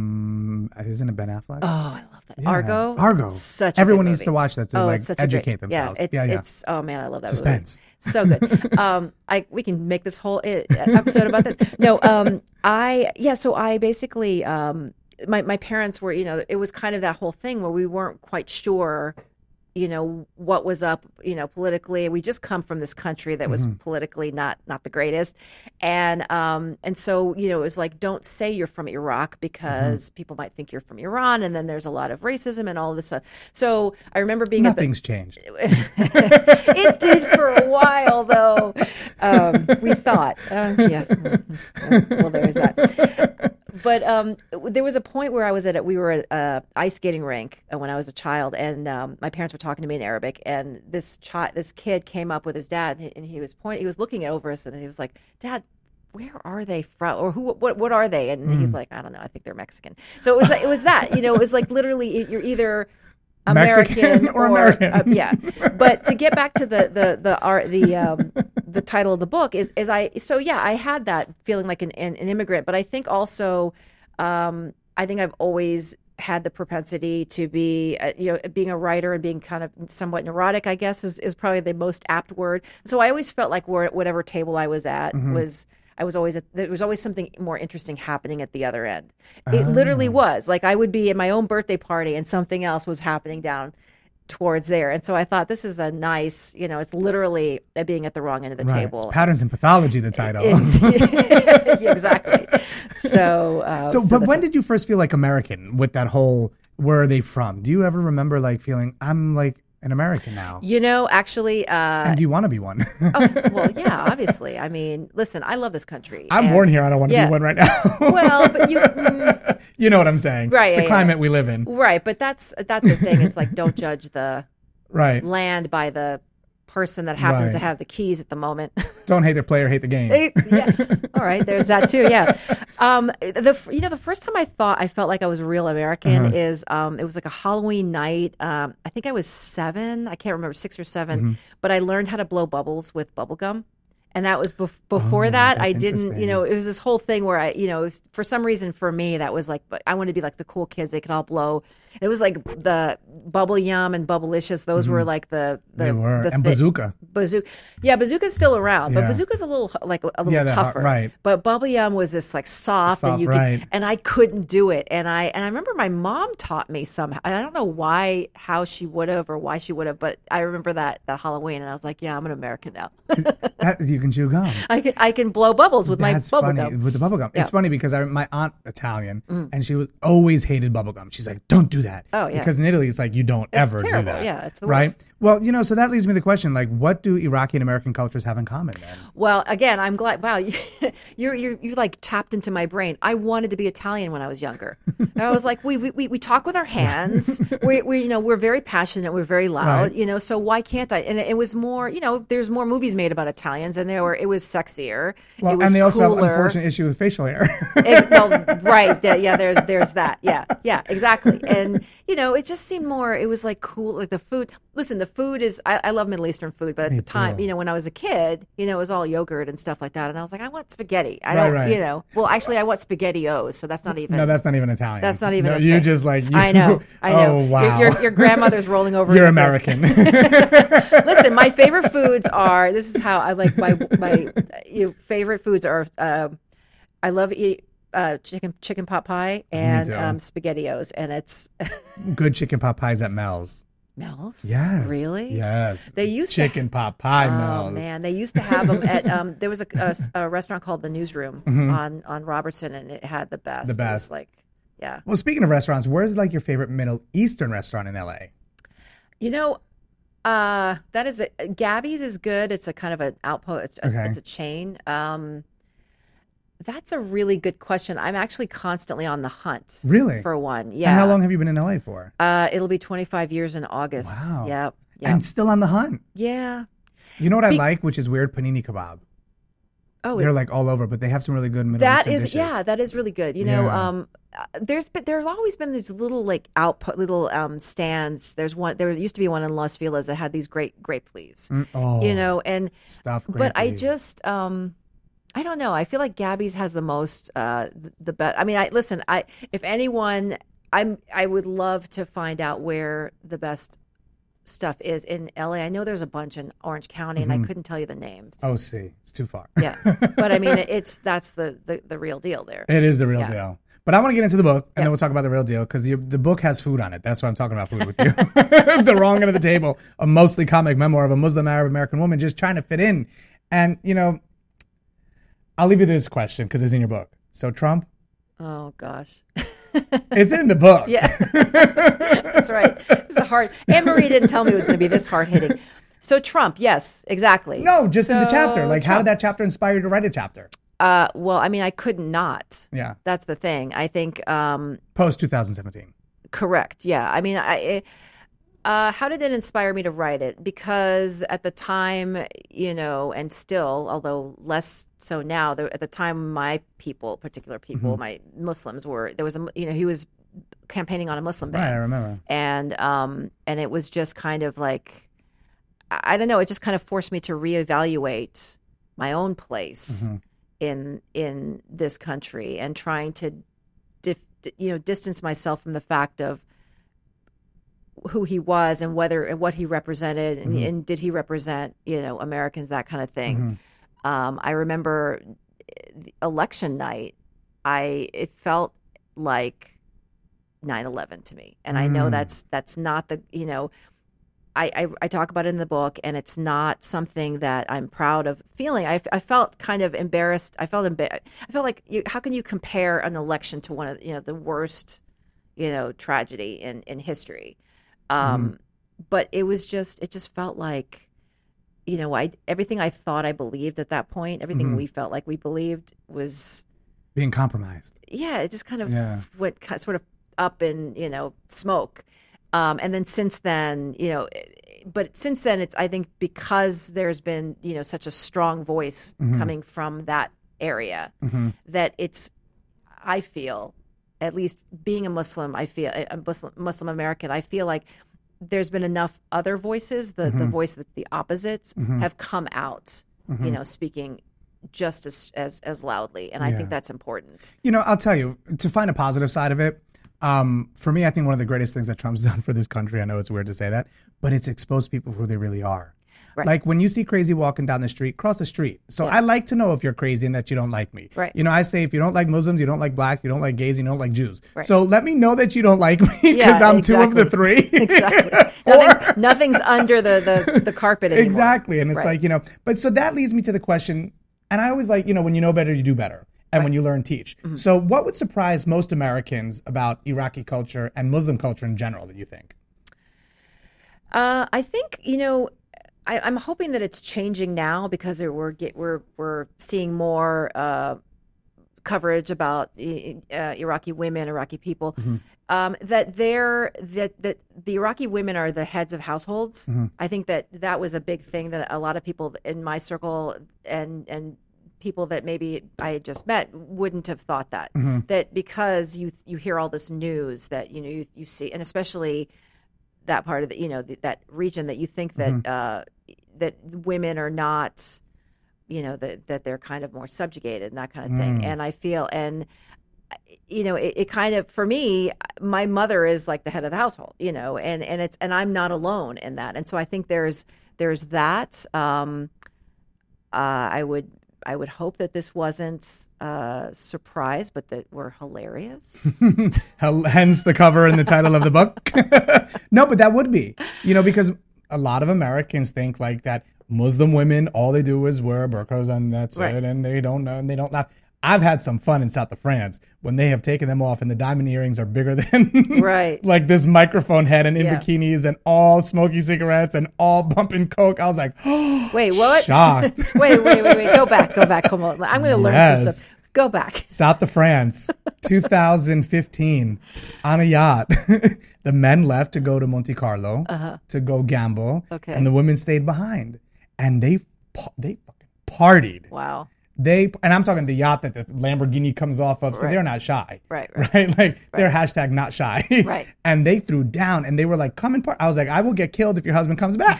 um, isn't it Ben Affleck? Oh, I love that. Yeah. Argo. Argo. Such a Everyone good needs movie. to watch that to Oh, like it's such educate a great, themselves. Yeah, it's, yeah, yeah. it's oh man, I love that Suspense. movie. So good. um, I we can make this whole uh, episode about this. No, um, I yeah. So I basically um, my my parents were you know it was kind of that whole thing where we weren't quite sure. You know what was up, you know, politically. We just come from this country that was Mm-hmm. politically not not the greatest, and um and so you know it was like don't say you're from Iraq because Mm-hmm. people might think you're from Iran, and then there's a lot of racism and all of this stuff. So I remember being at the, Nothing's changed. it did for a while, though. Um, we thought, uh, yeah. Well, there's that. But um, there was a point where I was at a, we were at a ice skating rink uh, when I was a child, and um, my parents were talking to me in Arabic, and this child, this kid came up with his dad, and he, and he was pointing, he was looking over us, and he was like, "Dad, where are they from, or who, what, what are they?" And he's like, "I don't know. I think they're Mexican." So it was, like, it was that, you know, it was like literally, you're either Mexican or American. uh, yeah. But to get back to the the the art the um, the title of the book is is I so yeah I had that feeling like an an, an immigrant, but I think also um, I think I've always had the propensity to be uh, you know being a writer and being kind of somewhat neurotic, I guess is, is probably the most apt word. So I always felt like where, whatever table I was at Mm-hmm. was. I was always at, there was always something more interesting happening at the other end. It literally was like I would be at my own birthday party and something else was happening down towards there. And so I thought this is a nice, you know, it's literally being at the wrong end of the Right. table. It's Patterns in Pathology, the title. Yeah, exactly. So, uh, so, but that's when what- did you first feel like American with that whole, where are they from? Do you ever remember like feeling, I'm like an American now? you know, actually, uh, And do you want to be one? oh, well, yeah, obviously. I mean, listen, I love this country. I'm and- born here. I don't want to yeah. be one right now. Well, but you, mm, You know what I'm saying. Right, It's the yeah, climate we live in. right. But that's that's the thing. It's like don't judge the Right. land by the person that happens to Right. have the keys at the moment. Don't hate the player, hate the game. yeah. All right. There's that too. Yeah. Um, the you know the first time I thought I felt like I was a real American Uh-huh. is um, it was like a Halloween night. Um, I think I was seven. I can't remember six or 7 Mm-hmm. But I learned how to blow bubbles with bubble gum. And that was bef- before Oh, that. that's I didn't, you interesting. know, it was this whole thing where I, you know, if- for some reason for me, that was like, I wanted to be like the cool kids. They could all blow. It was like the Bubble Yum and Bubblicious. Those were like the, the They were. the And thi- Bazooka. Bazooka. Yeah, Bazooka's still around, but Yeah. Bazooka's a little like a little Yeah, they're hard- tougher. right. But Bubble Yum was this like soft, Soft, and you right. could, and I couldn't do it. And I and I remember my mom taught me somehow. I don't know why, how she would have, or why she would have, but I remember that that Halloween, and I was like, yeah, I'm an American now. That, you can chew gum. I can I can blow bubbles with That's my bubble funny gum. with the bubble gum. It's Yeah. Mm. funny because I, my aunt Italian, and she was always hated bubble gum. She's like, "Don't do that." Oh, yeah. Because in Italy, it's like you don't ever do terrible. that. Yeah, it's the right. worst. Well, you know, so that leads me to the question: like, what do Iraqi and American cultures have in common? Then, Well, again, I'm glad. Wow, you, you're you're you like tapped into my brain. I wanted to be Italian when I was younger. And I was like, we we we, we talk with our hands. we we you know we're very passionate. We're very loud. Right. You know, so why can't I? And it, it was more. You know, there's more movies made about Italians, and there were it was sexier. well, it was and they also have cooler. unfortunate issue with facial hair. Ex- well, right. Yeah, yeah, there's there's that. Yeah. Yeah, exactly. And you know, it just seemed more it was like cool like the food. Listen, the food is I, I love Middle Eastern food, but at Me the time, too. you know, when I was a kid, you know, it was all yogurt and stuff like that. And I was like, I want spaghetti. I Right, don't right. you know. Well, actually I want spaghettios, so that's not even no, that's not even Italian. that's not even No, a you thing. just like. You, I know. I know. Oh wow. Your, your, your grandmother's rolling over. You're in the grave. American. Listen, my favorite foods are. This is how I like my my you know, favorite foods are. Um, I love eat uh, chicken chicken pot pie and too. um, spaghettios, and it's Good chicken pot pies at Mel's. Mel's. Yes. Really? Yes. They used to- chicken pot pie Oh Mel's. man, they used to have them at. Um, there was a, a, a restaurant called the Newsroom on on Robertson, and it had the best. Mm-hmm. The It was best. like, yeah. Well, speaking of restaurants, where's like your favorite Middle Eastern restaurant in L A? You know, uh, that is a, Gabby's is good. It's a kind of an outpost. It's, a- Okay. it's a chain. Um, that's a really good question. I'm actually constantly on the hunt. Really? For one, yeah. And how long have you been in L A for? Uh, it'll be twenty-five years in August. Wow. Yep. Yep. And still on the hunt. yeah. You know what I Be- like, which is weird? Panini kebab. Oh, They're like all over, but they have some really good Middle that Eastern is dishes. yeah, that is really good. You know, Yeah. um, uh, there's been there's always been these little like output little um stands. There's one there used to be one in Los Feliz that had these great grape leaves. Mm, oh, You know, and stuff. but I just um I don't know. I feel like Gabby's has the most uh the, the best. I mean, I listen, I if anyone I'm I would love to find out where the best stuff is in L A. I know there's a bunch in Orange County and I couldn't tell you the names. Oh, see, it's too far. Yeah. But I mean, it's that's the the, the real deal there. It is the real Yeah. deal. But I want to get into the book, and then Yes. we'll talk about the real deal, because the, the book has food on it. That's why I'm talking about food with you. The wrong end of the table, a mostly comic memoir of a Muslim Arab American woman just trying to fit in. And, you know, I'll leave you this question, because it's in your book. So Trump, Oh gosh. it's in the book. Yeah. That's right. It's a hard Anne Marie didn't tell me it was going to be this hard hitting. So Trump, yes, exactly. No, just in the So chapter. Like, how Trump. did that chapter inspire you to write a chapter? Uh, well, I mean, I could not. Yeah. That's the thing. I think um, Post twenty seventeen. correct. Yeah. I mean, I. It, uh, how did it inspire me to write it? Because at the time, you know, and still, although less so now, there, at the time, my people, particular people, my Muslims were there was a you know he was campaigning on a Muslim ban. Right, I remember. And um, and it was just kind of like, I don't know, it just kind of forced me to reevaluate my own place Mm-hmm. in in this country and trying to, dif- you know, distance myself from the fact of who he was and whether and what he represented and, Mm-hmm. and did he represent, you know, Americans, that kind of thing. Mm-hmm. Um, I remember the election night, I it felt like nine eleven to me. And I know Mm. that's that's not the, you know, I, I, I talk about it in the book, and it's not something that I'm proud of feeling. I, I felt kind of embarrassed. I felt emba- I felt like, you, how can you compare an election to one of, you know, the worst, you know, tragedy in, in history? Um, Mm-hmm. But it was just, it just felt like, you know, I everything I thought I believed at that point, everything Mhm. we felt like we believed was, Being compromised. yeah, it just kind of Yeah. went ki- sort of up in, you know, smoke. Um, and then since then, you know, but since then, it's, I think because there's been, you know, such a strong voice Mhm. coming from that area Mm-hmm. that it's, I feel, at least being a Muslim, I feel, a Muslim, Muslim American, I feel like there's been enough other voices, the, the voice that's the opposites, Mhm. have come out, you know, speaking just as, as, as loudly. And I Yeah. think that's important. You know, I'll tell you, to find a positive side of it, um, for me, I think one of the greatest things that Trump's done for this country, I know it's weird to say that, but it's exposed people for who they really are. Right. Like when you see crazy walking down the street, cross the street. So Yeah. I like to know if you're crazy and that you don't like me. Right. You know, I say if you don't like Muslims, you don't like blacks, you don't like gays, you don't like Jews. Right. So let me know that you don't like me because Yeah, I'm two of the three. Exactly. Nothing, nothing's under the, the, the carpet anymore. Exactly. And it's Right. like, you know, but so that leads me to the question, and I always like, you know, when you know better, you do better. And when you learn, teach. Mm-hmm. So what would surprise most Americans about Iraqi culture and Muslim culture in general, that you think? Uh, I think, you know, I, I'm hoping that it's changing now because there- we're get, we're we're seeing more uh, coverage about uh, Iraqi women, Iraqi people. Um, that they're that that the Iraqi women are the heads of households. I think that that was a big thing that a lot of people in my circle and and people that maybe I had just met wouldn't have thought that. That because you you hear all this news that you know you, you see, and especially that part of the, you know, the, that region that you think that Mm-hmm. uh, that women are not, you know, that that they're kind of more subjugated and that kind of thing. Mm. And I feel, and you know, it, it kind of, for me, my mother is like the head of the household, you know, and and it's and I'm not alone in that. And so I think there's there's that. Um, uh, I would I would hope that this wasn't uh, surprise, but that we're hilarious. Hel- Hence the cover and the title of the book. No, but that would be, you know, because a lot of Americans think like that Muslim women, all they do is wear burqas and that's Right. it. And they don't know, and they don't laugh. I've had some fun in south of France when they have taken them off and the diamond earrings are bigger than Right. like this microphone head and in Yeah. bikinis and all smoky cigarettes and all bumping coke. I was like, oh, Wait, what? shocked. wait, wait, wait, wait. Go back, go back. Come on. I'm going to learn some Yes. stuff. Go back. South of France, two thousand fifteen, on a yacht. The men left to go to Monte Carlo to go gamble, Okay. and the women stayed behind. And they pa- they fucking partied. Wow. They and I'm talking the yacht that the Lamborghini comes off of, so Right. they're not shy. Right, right. Right? Like they're hashtag not shy. Right. And they threw down and they were like, come and part. I was like, I will get killed if your husband comes back.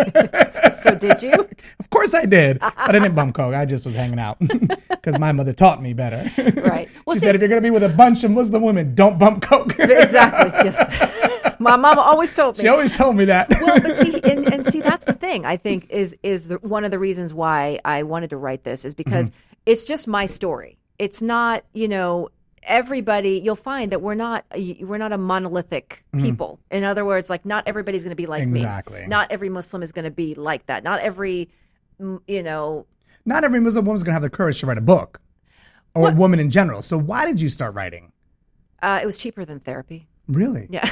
So did you? Of course I did. But I didn't bump coke. I just was hanging out because my mother taught me better. Right. Well, She see- said, if you're going to be with a bunch of Muslim women, don't bump coke. Exactly. Yes. My mama always told me. She always told me that. Well, but see, and, and see, that's the thing. I think is is the, one of the reasons why I wanted to write this is because Mm-hmm. it's just my story. It's not, you know, everybody. You'll find that we're not we're not a monolithic people. In other words, like not everybody's going to be like Mm-hmm. Exactly. me. Not every Muslim is going to be like that. Not every, mm, you know. Not every Muslim woman's going to have the courage to write a book, or What? a woman in general. So why did you start writing? Uh, it was cheaper than therapy. Really? Yeah.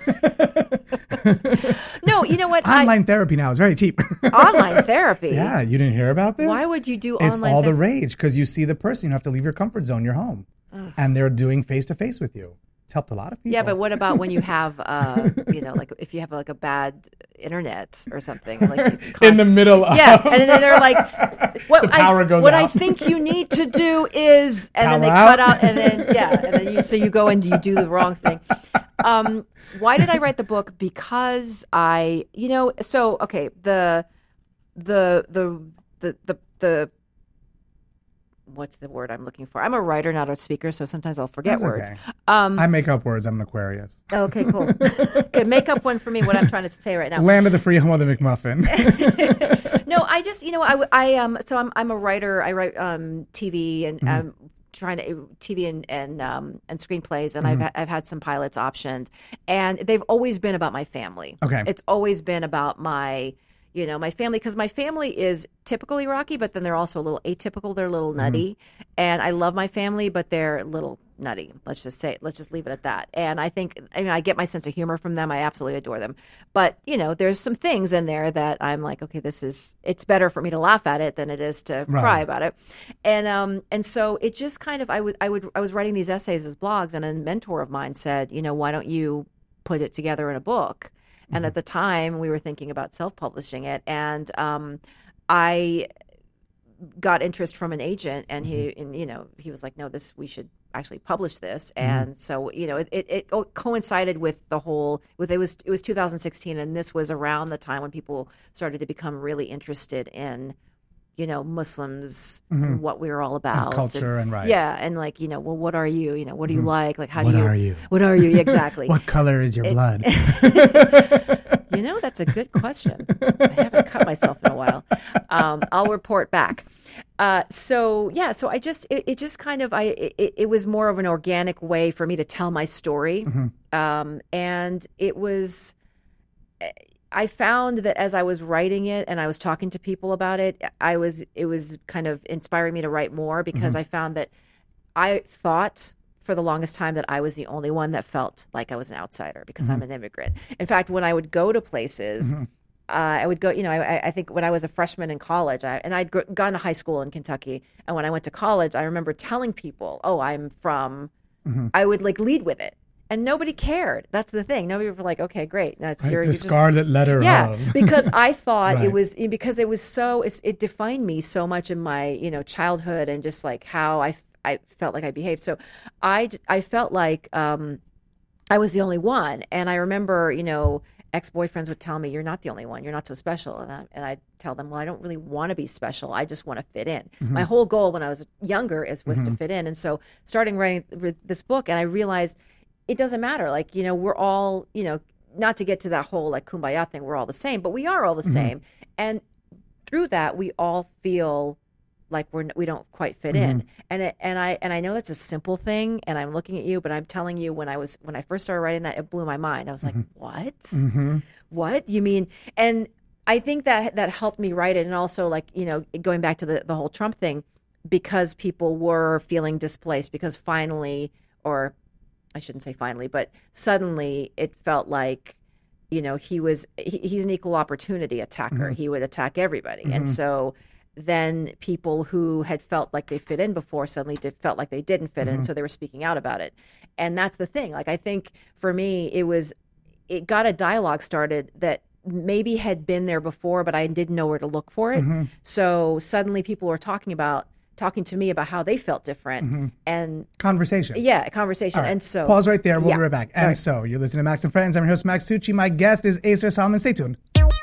No, you know what? Online therapy now is very cheap. I, online therapy. Yeah, you didn't hear about this? Why would you do It's online all the ther- rage because you see the person. You have to leave your comfort zone, your home. And they're doing face to face with you. It's helped a lot of people. Yeah, but what about when you have, uh, you know, like if you have like a bad internet or something, like it's in the constant- middle of Yeah, and then they're like, "What, The power I, goes what I out. think you need to do is," and then they Power cut out. out, and then yeah, and then you so you go and you do the wrong thing. um, why did I write the book? Because I, you know, so okay, the, the, the, the, the, the what's the word I'm looking for? I'm a writer, not a speaker, so sometimes I'll forget That's words. okay. Um, I make up words. I'm an Aquarius. okay, cool. Good, make up one for me. What I'm trying to say right now. Land of the free, home of the McMuffin. No, I just, you know, I, I um, so I'm, I'm a writer. I write um, T V and Mm-hmm. I'm trying to T V and and um, and screenplays, and Mm-hmm. I've I've had some pilots optioned, and they've always been about my family. Okay. It's always been about my, you know, my family, because my family is typical Iraqi, but then they're also a little atypical. They're a little nutty, and I love my family, but they're a little nutty. Let's just say, let's just leave it at that. And I think, I mean, I get my sense of humor from them. I absolutely adore them. But, you know, there's some things in there that I'm like, okay, this is, it's better for me to laugh at it than it is to Right. cry about it. And, um, and so it just kind of, I would, I would, I was writing these essays as blogs, and a mentor of mine said, you know, why don't you put it together in a book? And at the time, we were thinking about self-publishing it, and um, I got interest from an agent, and he, and, you know, he was like, "No, this we should actually publish this." And so, you know, it, it, it coincided with the whole. With it was it was two thousand sixteen, and this was around the time when people started to become really interested in, you know, Muslims, and what we were all about, culture and right. yeah, and like, you know, well, what are you? You know, what do you like? Like, how What do you? are you? What are you exactly? What color is your blood? You know, that's a good question. I haven't cut myself in a while. Um, I'll report back. Uh, so yeah, so I just it, it just kind of I it, it was more of an organic way for me to tell my story, um, and it was. I found that as I was writing it and I was talking to people about it, I was it was kind of inspiring me to write more, because I found that I thought for the longest time that I was the only one that felt like I was an outsider because I'm an immigrant. In fact, when I would go to places, uh, I would go, you know, I, I think when I was a freshman in college, I, and I'd gr- gone to high school in Kentucky, and when I went to college, I remember telling people, oh, I'm from, I would like lead with it. And nobody cared. That's the thing. Nobody was like, okay, great. That's Right, your the you're just- scarlet letter yeah, of. because I thought Right. it was because it was so it's, it defined me so much in my, you know, childhood, and just like how I, I felt like I behaved. So I I felt like um, I was the only one. And I remember, you know, ex-boyfriends would tell me, you're not the only one. You're not so special. And I, and I'd tell them, well, I don't really want to be special. I just want to fit in. My whole goal when I was younger is was to fit in. And so starting writing this book, and I realized it doesn't matter. Like, you know, we're all, you know, not to get to that whole like kumbaya thing, we're all the same, but we are all the same. And through that, we all feel like we're we don't quite fit in. And it, and I and I know that's a simple thing, and I'm looking at you, but I'm telling you, when I was when I first started writing that, it blew my mind. I was like, what? What? You mean? And I think that that helped me write it. And also, like, you know, going back to the the whole Trump thing, because people were feeling displaced, because finally, or I shouldn't say finally, but suddenly it felt like, you know, he was he, he's an equal opportunity attacker. He would attack everybody. And so then people who had felt like they fit in before suddenly did, felt like they didn't fit in, so they were speaking out about it. And that's the thing. Like, I think for me, it was it got a dialogue started that maybe had been there before, but I didn't know where to look for it. So suddenly people were talking about talking to me about how they felt different, and Conversation. yeah, a conversation. All right. And so Pause right there. We'll yeah. be right back. And All right. so you're listening to Max and Friends. I'm your host, Max Tucci. My guest is Acer Solomon. Stay tuned.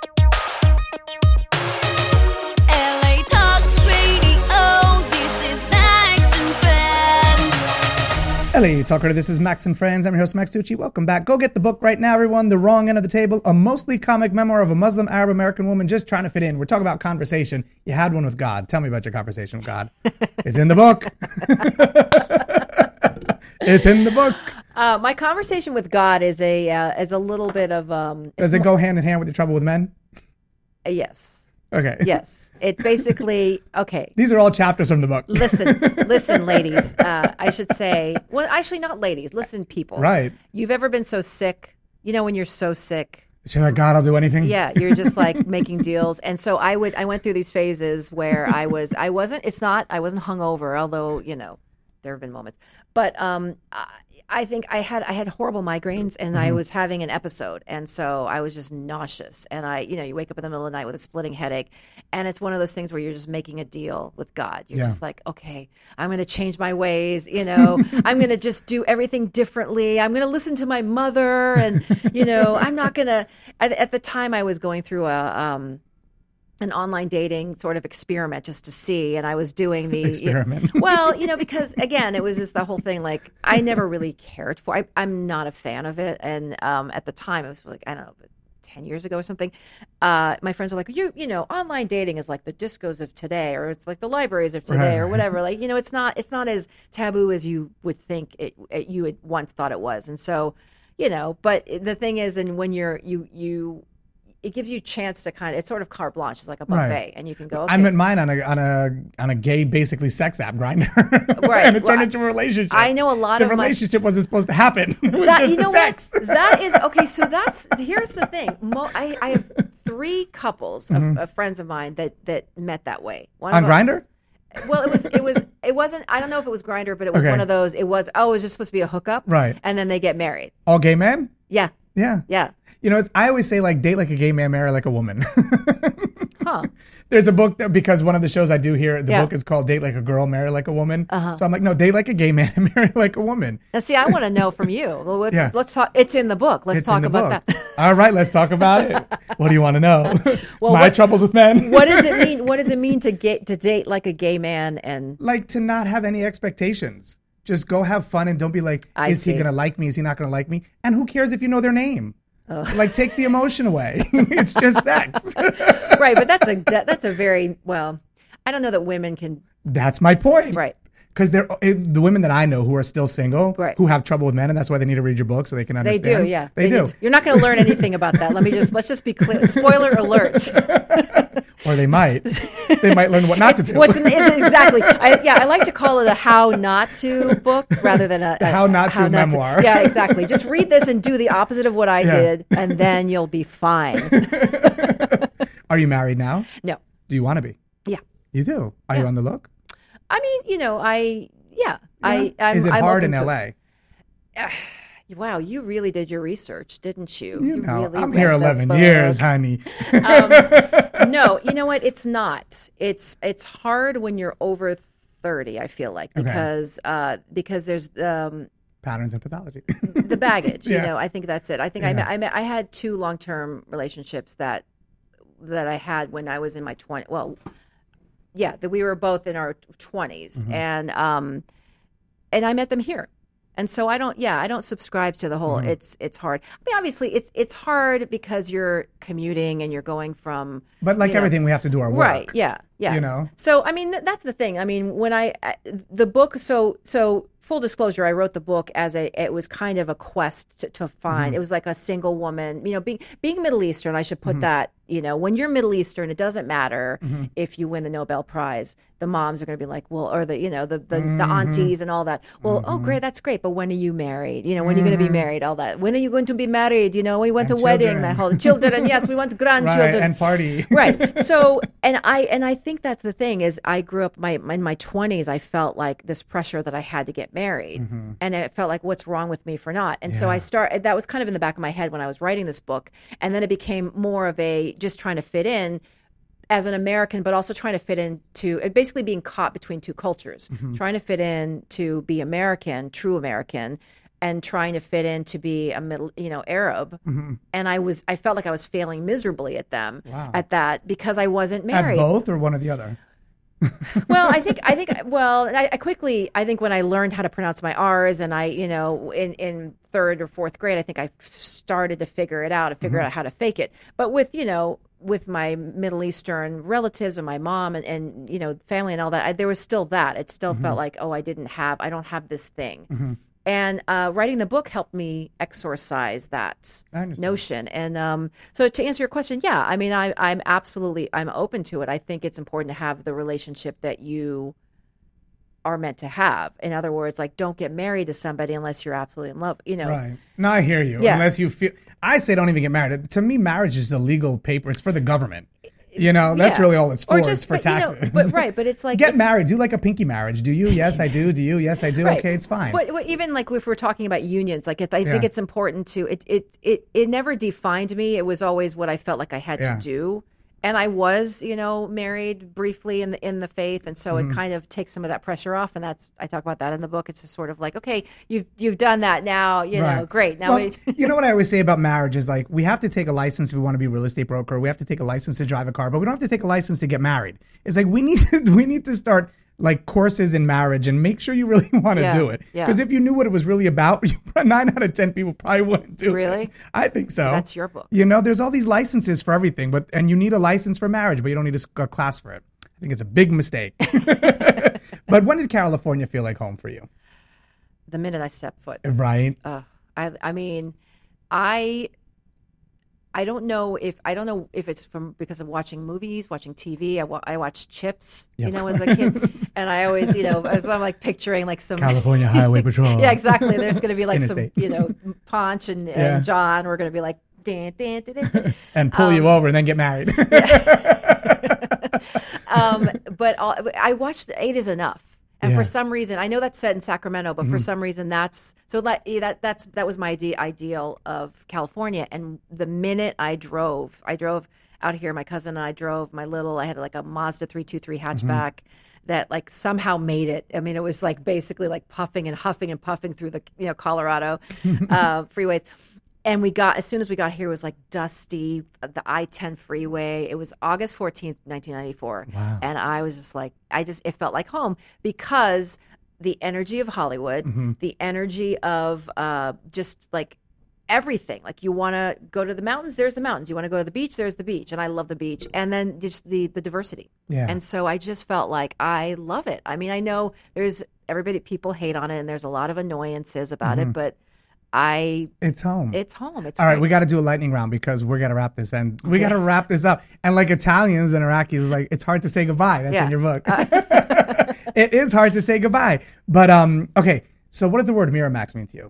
L A Talk Radio, this is Max and Friends. L A Talker, this is Max and Friends. I'm your host, Max Tucci. Welcome back. Go get the book right now, everyone. The Wrong End of the Table, a mostly comic memoir of a Muslim Arab American woman just trying to fit in. We're talking about conversation. You had one with God. Tell me about your conversation with God. It's in the book. It's in the book. Uh, my conversation with God is a uh, is a little bit of um. Does it go hand in hand with your trouble with men? uh, yes, Okay. yes. It basically okay. These are all chapters from the book. Listen, listen, ladies. Uh, I should say, well, actually, not ladies. Listen, people. Right. You've ever been so sick? You know, when you're so sick. You're like, God, I'll do anything. Yeah, you're just like making deals. And so I would, I went through these phases where I was, I wasn't, it's not, I wasn't hungover, although, you know, there have been moments. But um, uh, I think I had I had horrible migraines, and Mm-hmm. I was having an episode, and so I was just nauseous. And I, you know, you wake up in the middle of the night with a splitting headache, and it's one of those things where you're just making a deal with God. You're Yeah. just like, okay, I'm going to change my ways. You know, I'm going to just do everything differently. I'm going to listen to my mother, and you know, I'm not going to. At, at the time, I was going through a. Um, an online dating sort of experiment just to see. And I was doing the Experiment. well, you know, because again, it was just the whole thing. Like I never really cared for, I, I'm not a fan of it. And um, at the time it was like, I don't know, ten years ago or something. Uh, my friends were like, you, you know, online dating is like the discos of today, or it's like the libraries of today Right. or whatever. Like, you know, it's not, it's not as taboo as you would think it, it you had once thought it was. And so, you know, but the thing is, and when you're, you, you, it gives you a chance to kind of, it's sort of carte blanche. It's like a buffet, Right. and you can go, okay. I met mine on a on a on a gay basically sex app Grindr, Right. and it turned Well, into a relationship. I know a lot the of my- relationship wasn't supposed to happen. It was that, just you the know sex. what? That is okay. So that's here's the thing. Mo, I, I have three couples of, of friends of mine that that met that way. One Mm-hmm. On of them- Grindr? Well, it was it was it wasn't. I don't know if it was Grindr, but it was Okay. one of those. It was oh, it was just supposed to be a hookup, Right. And then they get married. All gay men? Yeah, Yeah. yeah. You know, it's, I always say like date like a gay man, marry like a woman. Huh. There's a book that, because one of the shows I do here, the Yeah. book is called Date Like a Girl, Marry Like a Woman. Uh-huh. So I'm like, no, date like a gay man and marry like a woman. Now, see, I want to know from you. Well, let's, Yeah. let's talk. It's in the book. Let's It's talk in the about book. that. All right, let's talk about it. What do you want to know? Well, My what- troubles with men? What does it mean? What does it mean to get to date like a gay man? And Like to not have any expectations. Just go have fun and don't be like, I is he see. going to like me? Is he not going to like me? And who cares if you know their name? Oh. Like take the emotion away. It's just sex. right, but that's a that's a very well. I don't know that women can. That's my point. Right. Because they're it, the women that I know who are still single, Right. who have trouble with men, and that's why they need to read your book so they can They understand. do, yeah. They, do. need- you're not going to learn anything about that. Let me just let's just be clear. Spoiler alert. Or they might. They might learn what not to do. What's in, it's exactly? I, yeah, I like to call it a how not to book rather than a, a how not to memoir. yeah, exactly. Just read this and do the opposite of what I Yeah. did, and then you'll be fine. Are you married now? No. Do you want to be? Yeah. You do. Are you Yeah. on the look? I mean, you know, I yeah, I Yeah. I'm, Is it I'm hard open in to- L A? Wow, you really did your research, didn't you? You know, really I'm read here the eleven book. years, honey. No, you know what? It's not. It's it's hard when you're over thirty. I feel like Okay. because uh, because there's um, Patterns and pathology. the baggage. Yeah. You know, I think that's it. I think I Yeah. met, I met, I had two long term relationships that that I had when I was in my twenty. Well, yeah, that we were both in our twenties, Mm-hmm. and um, and I met them here. And so I don't, yeah, I don't subscribe to the whole. Mm-hmm. It's it's hard. I mean, obviously, it's it's hard because you're commuting and you're going from. But like you know, everything, we have to do our work. Right. Yeah. Yeah. You know? So I mean, th- that's the thing. I mean, when I uh, the book. So so full disclosure, I wrote the book as a. It was kind of a quest to, to find. Mm-hmm. It was like a single woman. You know, being being Middle Eastern. I should put that. You know, when you're Middle Eastern, it doesn't matter Mm-hmm. if you win the Nobel Prize. The moms are going to be like, well, or the you know the the, the aunties and all that. Well, oh great, that's great. But when are you married? You know, when are you going to be married? All that. When are you going to be married? You know, we went And to wedding. children. That whole children. Yes, we want grandchildren Right. And party. right so and i and i think that's the thing is I grew up my in my twenties. I felt like this pressure that I had to get married, and it felt like what's wrong with me for not. And so Yeah. I start that was kind of in the back of my head when I was writing this book, and then it became more of a just trying to fit in as an American, but also trying to fit into uh, basically being caught between two cultures, trying to fit in to be American, true American, and trying to fit in to be a middle, you know, Arab. And I was, I felt like I was failing miserably at them, Wow. at that, because I wasn't At married. both or one or the other? Well, I think, I think, well, I, I quickly, I think when I learned how to pronounce my R's, and I, you know, in, in third or fourth grade, I think I started to figure it out, to figure out how to fake it. But with, you know, with my Middle Eastern relatives and my mom and, and you know, family and all that, I, there was still that. It still felt like, oh, I didn't have, I don't have this thing. And uh, writing the book helped me exorcise that I understand. notion. And um, so to answer your question, yeah, I mean, I, I'm absolutely, I'm open to it. I think it's important to have the relationship that you are meant to have. In other words, like, don't get married to somebody unless you're absolutely in love, you know. Right. No, I hear you. Yeah. Unless you feel, I say don't even get married. To me, marriage is a legal paper. It's for the government. You know, that's yeah. really all it's for. Or It's just for but, you know, taxes. but right, but it's like Get it's, married. Do like a pinky marriage. Do you? Yes, I do. Do you? Yes, I do. Right. Okay, it's fine. But, but even like if we're talking about unions, like it, I Yeah. think it's important to it, it. It it never defined me. It was always what I felt like I had Yeah. to do. And I was, you know, married briefly in the in the faith, and so Mm-hmm. it kind of takes some of that pressure off. And that's I talk about that in the book. It's just sort of like, okay, you've you've done that now, you know, Right. great. Now Well, we, you know what I always say about marriage is like we have to take a license if we want to be a real estate broker. We have to take a license to drive a car, but we don't have to take a license to get married. It's like we need to, we need to start like courses in marriage and make sure you really want to Yeah, do it. yeah. Because if you knew what it was really about, nine out of ten people probably wouldn't do it. Really? I think so. That's your book. You know, there's all these licenses for everything, but and you need a license for marriage, but you don't need a, s- a class for it. I think it's a big mistake. But when did California feel like home for you? the minute I stepped foot. Right? Uh, I I mean, I I don't know if I don't know if it's from because of watching movies, watching T V. I, wa- I watched Chips, Yeah, you know, of as a kid, and I always, you know, as I'm like picturing like some California Highway Patrol. yeah, exactly. There's going to be like some, Interstate. you know, Ponch and, and Yeah. John. We're going to be like, dan, dan, dan, dan, dan. And pull you over and then get married. um, but all, I watched Eight is Enough. And Yeah. for some reason, I know that's set in Sacramento, but for some reason, that's so that that that's that was my ide- ideal of California. And the minute I drove, I drove out here. My cousin and I drove my little. I had like a Mazda three twenty-three hatchback that like somehow made it. I mean, it was like basically like puffing and huffing and puffing through the you know Colorado uh, freeways. And we got, as soon as we got here, it was like dusty, the I ten freeway. It was August fourteenth, nineteen ninety-four. Wow. And I was just like, I just, it felt like home because the energy of Hollywood, Mm-hmm. the energy of uh, just like everything. Like you want to go to the mountains, there's the mountains. You want to go to the beach, there's the beach. And I love the beach. And then just the, the diversity. Yeah. And so I just felt like I love it. I mean, I know there's, everybody, people hate on it and there's a lot of annoyances about Mm-hmm. it, but I, It's home. it's home. It's All right, great. we got to do a lightning round because we're gonna wrap this and we got to wrap this up. And like Italians and Iraqis, like it's hard to say goodbye. That's Yeah. Uh, in your book. It is hard to say goodbye. But um, okay. So what does the word Miramax mean to you?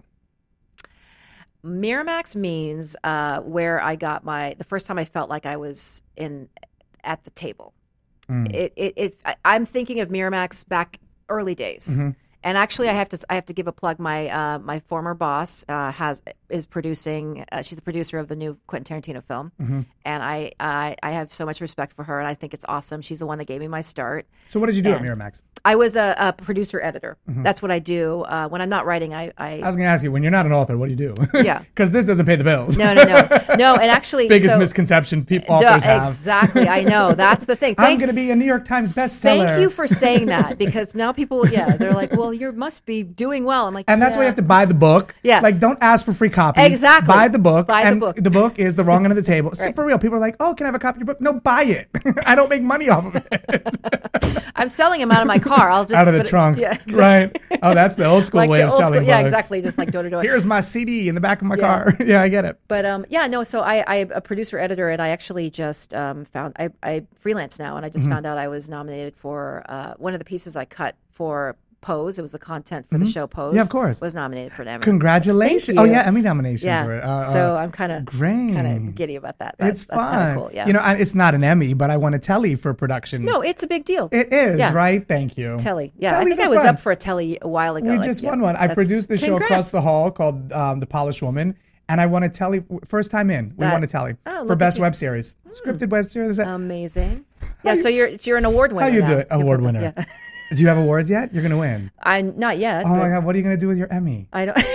Miramax means uh, where I got my the first time I felt like I was in at the table. Mm. It, it, it I, I'm thinking of Miramax back early days. Mm-hmm. And actually, I have to I have to give a plug. My uh, my former boss uh, has is producing. Uh, she's the producer of the new Quentin Tarantino film, Mm-hmm. and I, I I have so much respect for her, and I think it's awesome. She's the one that gave me my start. So what did you do Yeah. at Miramax? I was a, a producer editor. That's what I do uh, when I'm not writing. I, I I was gonna ask you, when you're not an author, what do you do? Yeah. Because this doesn't pay the bills. no no no no. And actually, Biggest so, misconception people Duh, authors have. exactly. I know that's the thing. I'm Thank, gonna be a New York Times bestseller. thank you for saying that because now people, yeah, they're like, well, you must be doing well. I'm like, And that's why you yeah. have to buy the book. Yeah. Like, don't ask for free copies. Exactly. Buy the book. Buy the and book. the book is the wrong end of the table. So Right. for real, people are like, oh, can I have a copy of your book? No, buy it. I don't make money off of it. I'm selling them out of my car. I'll just Out of the put it- trunk. Yeah, exactly. Right. Oh, that's the old school Like way the of old selling school- Yeah, books. exactly. Just like door to door. Here's my C D in the back of my Yeah. car. Yeah, I get it. But um, yeah, no. So I, I a producer editor, and I actually just um, found I, I freelance now, and I just Mm-hmm. found out I was nominated for uh, one of the pieces I cut for Pose. It was the content for the show Pose. Mm-hmm. Yeah, of course. Was nominated for an Emmy. Congratulations. Thank Oh, you. yeah, Emmy nominations Yeah. were. Uh, so uh, I'm kind of great. kind of giddy about that. That's, it's that's fun. kind of cool. Yeah. You know, and it's not an Emmy, but I won a Telly for production. no, it's a big deal. It is, Yeah. right? Thank you. Telly. Yeah, Telly's I think are I was fun. up for a Telly a while ago. We like, just yeah, won one. I that's- produced the show Congrats. across the hall called um, The Polished Woman, and I won a Telly first time in. We That- won a Telly Oh, for look at best you. web series, scripted web series. Amazing. Yeah, so you're you're an award winner. How you now. do it? You're Award put- winner. Yeah. Do you have awards yet? You're gonna win. I not yet. Oh but my god! What are you gonna do with your Emmy? I don't.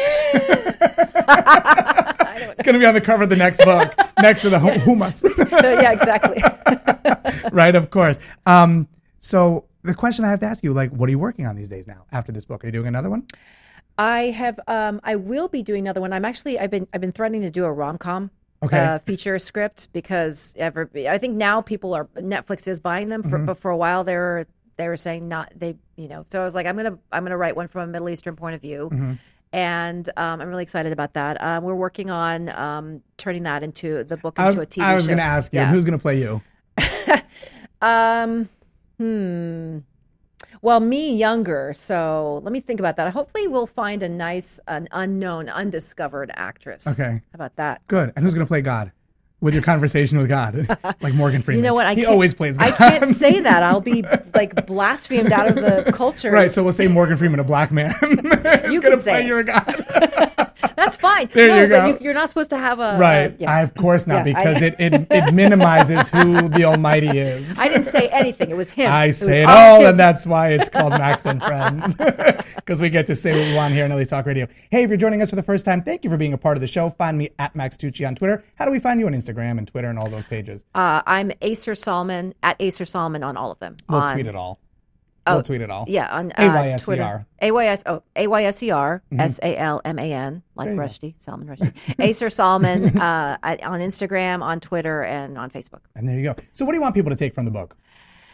It's gonna be on the cover of the next book, next to the hu- humus. yeah, exactly. Right, of course. Um, so the question I have to ask you, like, what are you working on these days now after this book? Are you doing another one? I have. Um, I will be doing another one. I'm actually. I've been. I've been threatening to do a rom com. Okay. Uh, feature script because ever. I think now people are. Netflix is buying them, for, Mm-hmm. but for a while they were. They were saying not. They. You know. So I was like, I'm gonna. I'm gonna write one from a Middle Eastern point of view. Mm-hmm. And um, I'm really excited about that. Um, we're working on um, turning that into the book I was, into a T V I was show. gonna ask you, Yeah. who's gonna play you? Um, hmm. Well, me younger, so let me think about that. Hopefully, we'll find a nice, an unknown, undiscovered actress. Okay. How about that? Good. And who's gonna play God? with your conversation with God, like Morgan Freeman. You know what? I he can't- always plays God. I can't say that. I'll be like blasphemed out of the culture. Right, so we'll say Morgan Freeman, a black man, is You going to can say play it. your God. That's fine. There no, you go. but you, you're not supposed to have a Right, Uh, yeah. I, of course not, Yeah, I- because it, it, it minimizes who the Almighty is. I didn't say anything. It was him. I was say it all all, him. and that's why it's called Max and Friends, because we get to say what we want here on L A Talk Radio. Hey, if you're joining us for the first time, thank you for being a part of the show. Find me at Max Tucci on Twitter. How do we find you on Instagram and Twitter and all those pages? Uh, I'm Acer Solomon at Acer Solomon on all of them. We'll on, tweet it all. Oh, We'll tweet it all. Yeah, on uh, A Y S E Twitter. R. A Y S oh A Y S E R S A L M A N like There you go. Rushdie Salman Rushdie. Acer Solomon uh, at- on Instagram, on Twitter, and on Facebook. And there you go. So what do you want people to take from the book?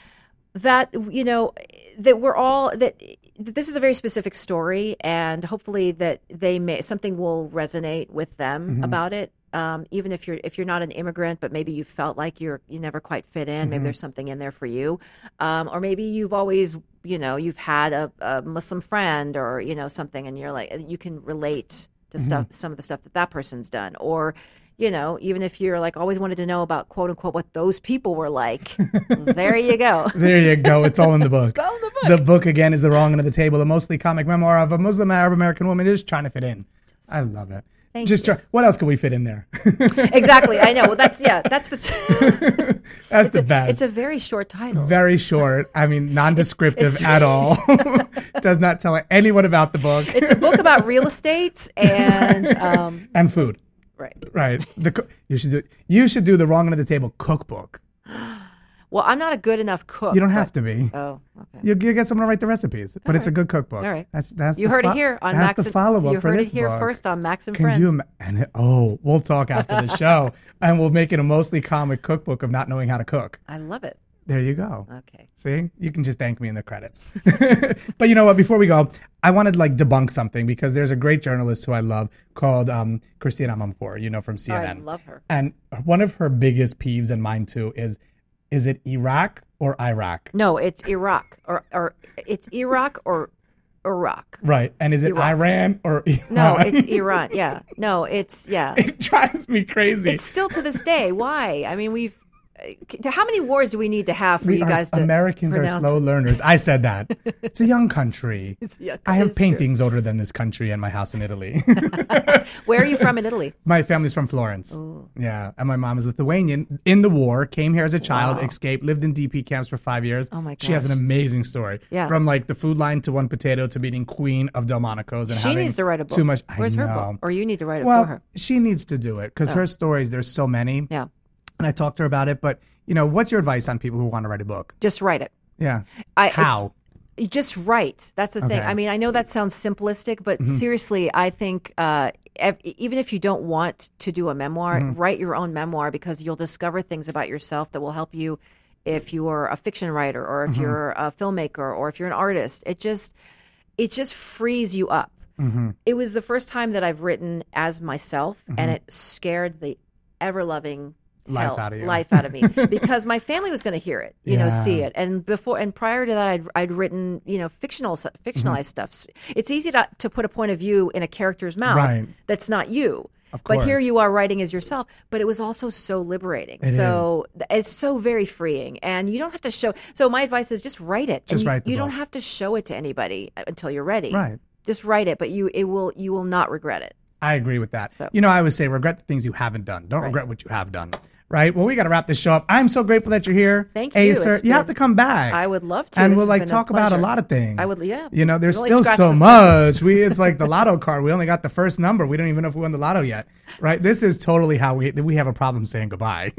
That you know that we're all that, that this is a very specific story, and hopefully that they may something will resonate with them Mm-hmm. about it. Um, even if you're if you're not an immigrant, but maybe you felt like you're you never quite fit in. Mm-hmm. Maybe there's something in there for you, um, or maybe you've always you know you've had a, a Muslim friend or you know something, and you're like you can relate to stuff some of the stuff that that person's done, or you know even if you're like always wanted to know about quote unquote what those people were like. There you go. There you go. It's all in the book. all in the book. The book, again, is The Wrong End of the Table, a mostly comic memoir of a Muslim Arab American woman just trying to fit in. I love it. Thank just you. try. What else can we fit in there? Exactly. I know. Well, that's yeah. That's the. That's the best. It's a very short title. Very short. I mean, non-descriptive It's- at all. Does not tell anyone about the book. It's a book about real estate and um, And food. right. Right. The co- you should do. You should do The Wrong End of the Table cookbook. Well, I'm not a good enough cook. You don't have but- to be. Oh, okay. You, you get someone to write the recipes, but it's a good cookbook. All right. That's that's You the heard fo- it here on that's Max. the and- follow up you for heard this it here book. first on Max and Can Friends. you? ima- And it, oh, we'll talk after the show, and we'll make it a mostly comic cookbook of not knowing how to cook. I love it. There you go. Okay. See, you can just thank me in the credits. But you know what? Before we go, I wanted to like debunk something because there's a great journalist who I love called um, Christina Amanpour, you know, from C N N. I love her. And one of her biggest peeves, and mine too, is is it Iraq or Iraq? No, it's Iraq or or it's Iraq or Iraq. Right. And is it Iraq. Iran or Iran? No, it's Iran. Yeah. No, it's yeah. It drives me crazy. It's still to this day. Why? I mean, we've. uh, How many wars do we need to have for we you are, guys to Americans are pronounce- slow learners. I said that. It's a young country. yeah, I have it's true. paintings older than this country and my house in Italy. Where are you from in Italy? My family's from Florence. Yeah, and my mom is Lithuanian. In the war, came here as a child, Wow. escaped, lived in D P camps for five years. Oh my She has an gosh. amazing story. Yeah. From like the food line to one potato to being queen of Delmonico's and She having needs to write a book. too much. Where's I her know. book? Or you need to write it Well, for her. she needs to do it because her stories. There's so many. Yeah. And I talked to her about it. But you know, what's your advice on people who want to write a book? Just write it. Yeah. I, How? You just write. That's the thing. Okay. Mm-hmm. I mean, I know that sounds simplistic, but seriously, I think uh, ev- even if you don't want to do a memoir, Mm-hmm. write your own memoir because you'll discover things about yourself that will help you if you're a fiction writer or if Mm-hmm. you're a filmmaker or if you're an artist. It just it just frees you up. Mm-hmm. It was the first time that I've written as myself, and it scared the ever loving Life hell, out of you. life out of me because my family was going to hear it, you know, Yeah. see it. And before and prior to that, I'd I'd written, you know, fictional fictionalized Mm-hmm. stuff. It's easy to to put a point of view in a character's mouth Right. that's not you. Of But here course. you are writing as yourself. But it was also so liberating. It so th- it's so very freeing, and you don't have to show. So my advice is just write it. Just and you, write the You don't book. have to show it to anybody until you're ready. Right. Just write it, but you it will you will not regret it. I agree with that. So- You know, I always say regret the things you haven't done. Don't Right. regret what you have done. Right? Well, we got to wrap this show up. I'm so grateful that you're here. Thank you. Acer. It's You have been- to come back. I would love to. And This we'll has like been a talk about a pleasure. lot of things. I would- yeah. You know, there's We've only still scratched so the much. We it's like the lotto card. We only got the first number. We don't even know if we won the lotto yet. Right? This is totally how we we have a problem saying goodbye.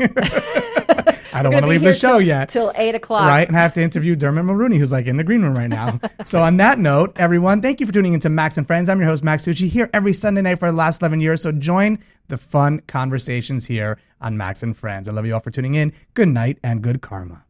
I don't want to leave the show yet. Till eight o'clock. Right, and I have to interview Dermot Mulrooney, who's like in the green room right now. So on that note, everyone, thank you for tuning into Max and Friends. I'm your host, Max Tucci, here every Sunday night for the last eleven years. So join the fun conversations here on Max and Friends. I love you all for tuning in. Good night and good karma.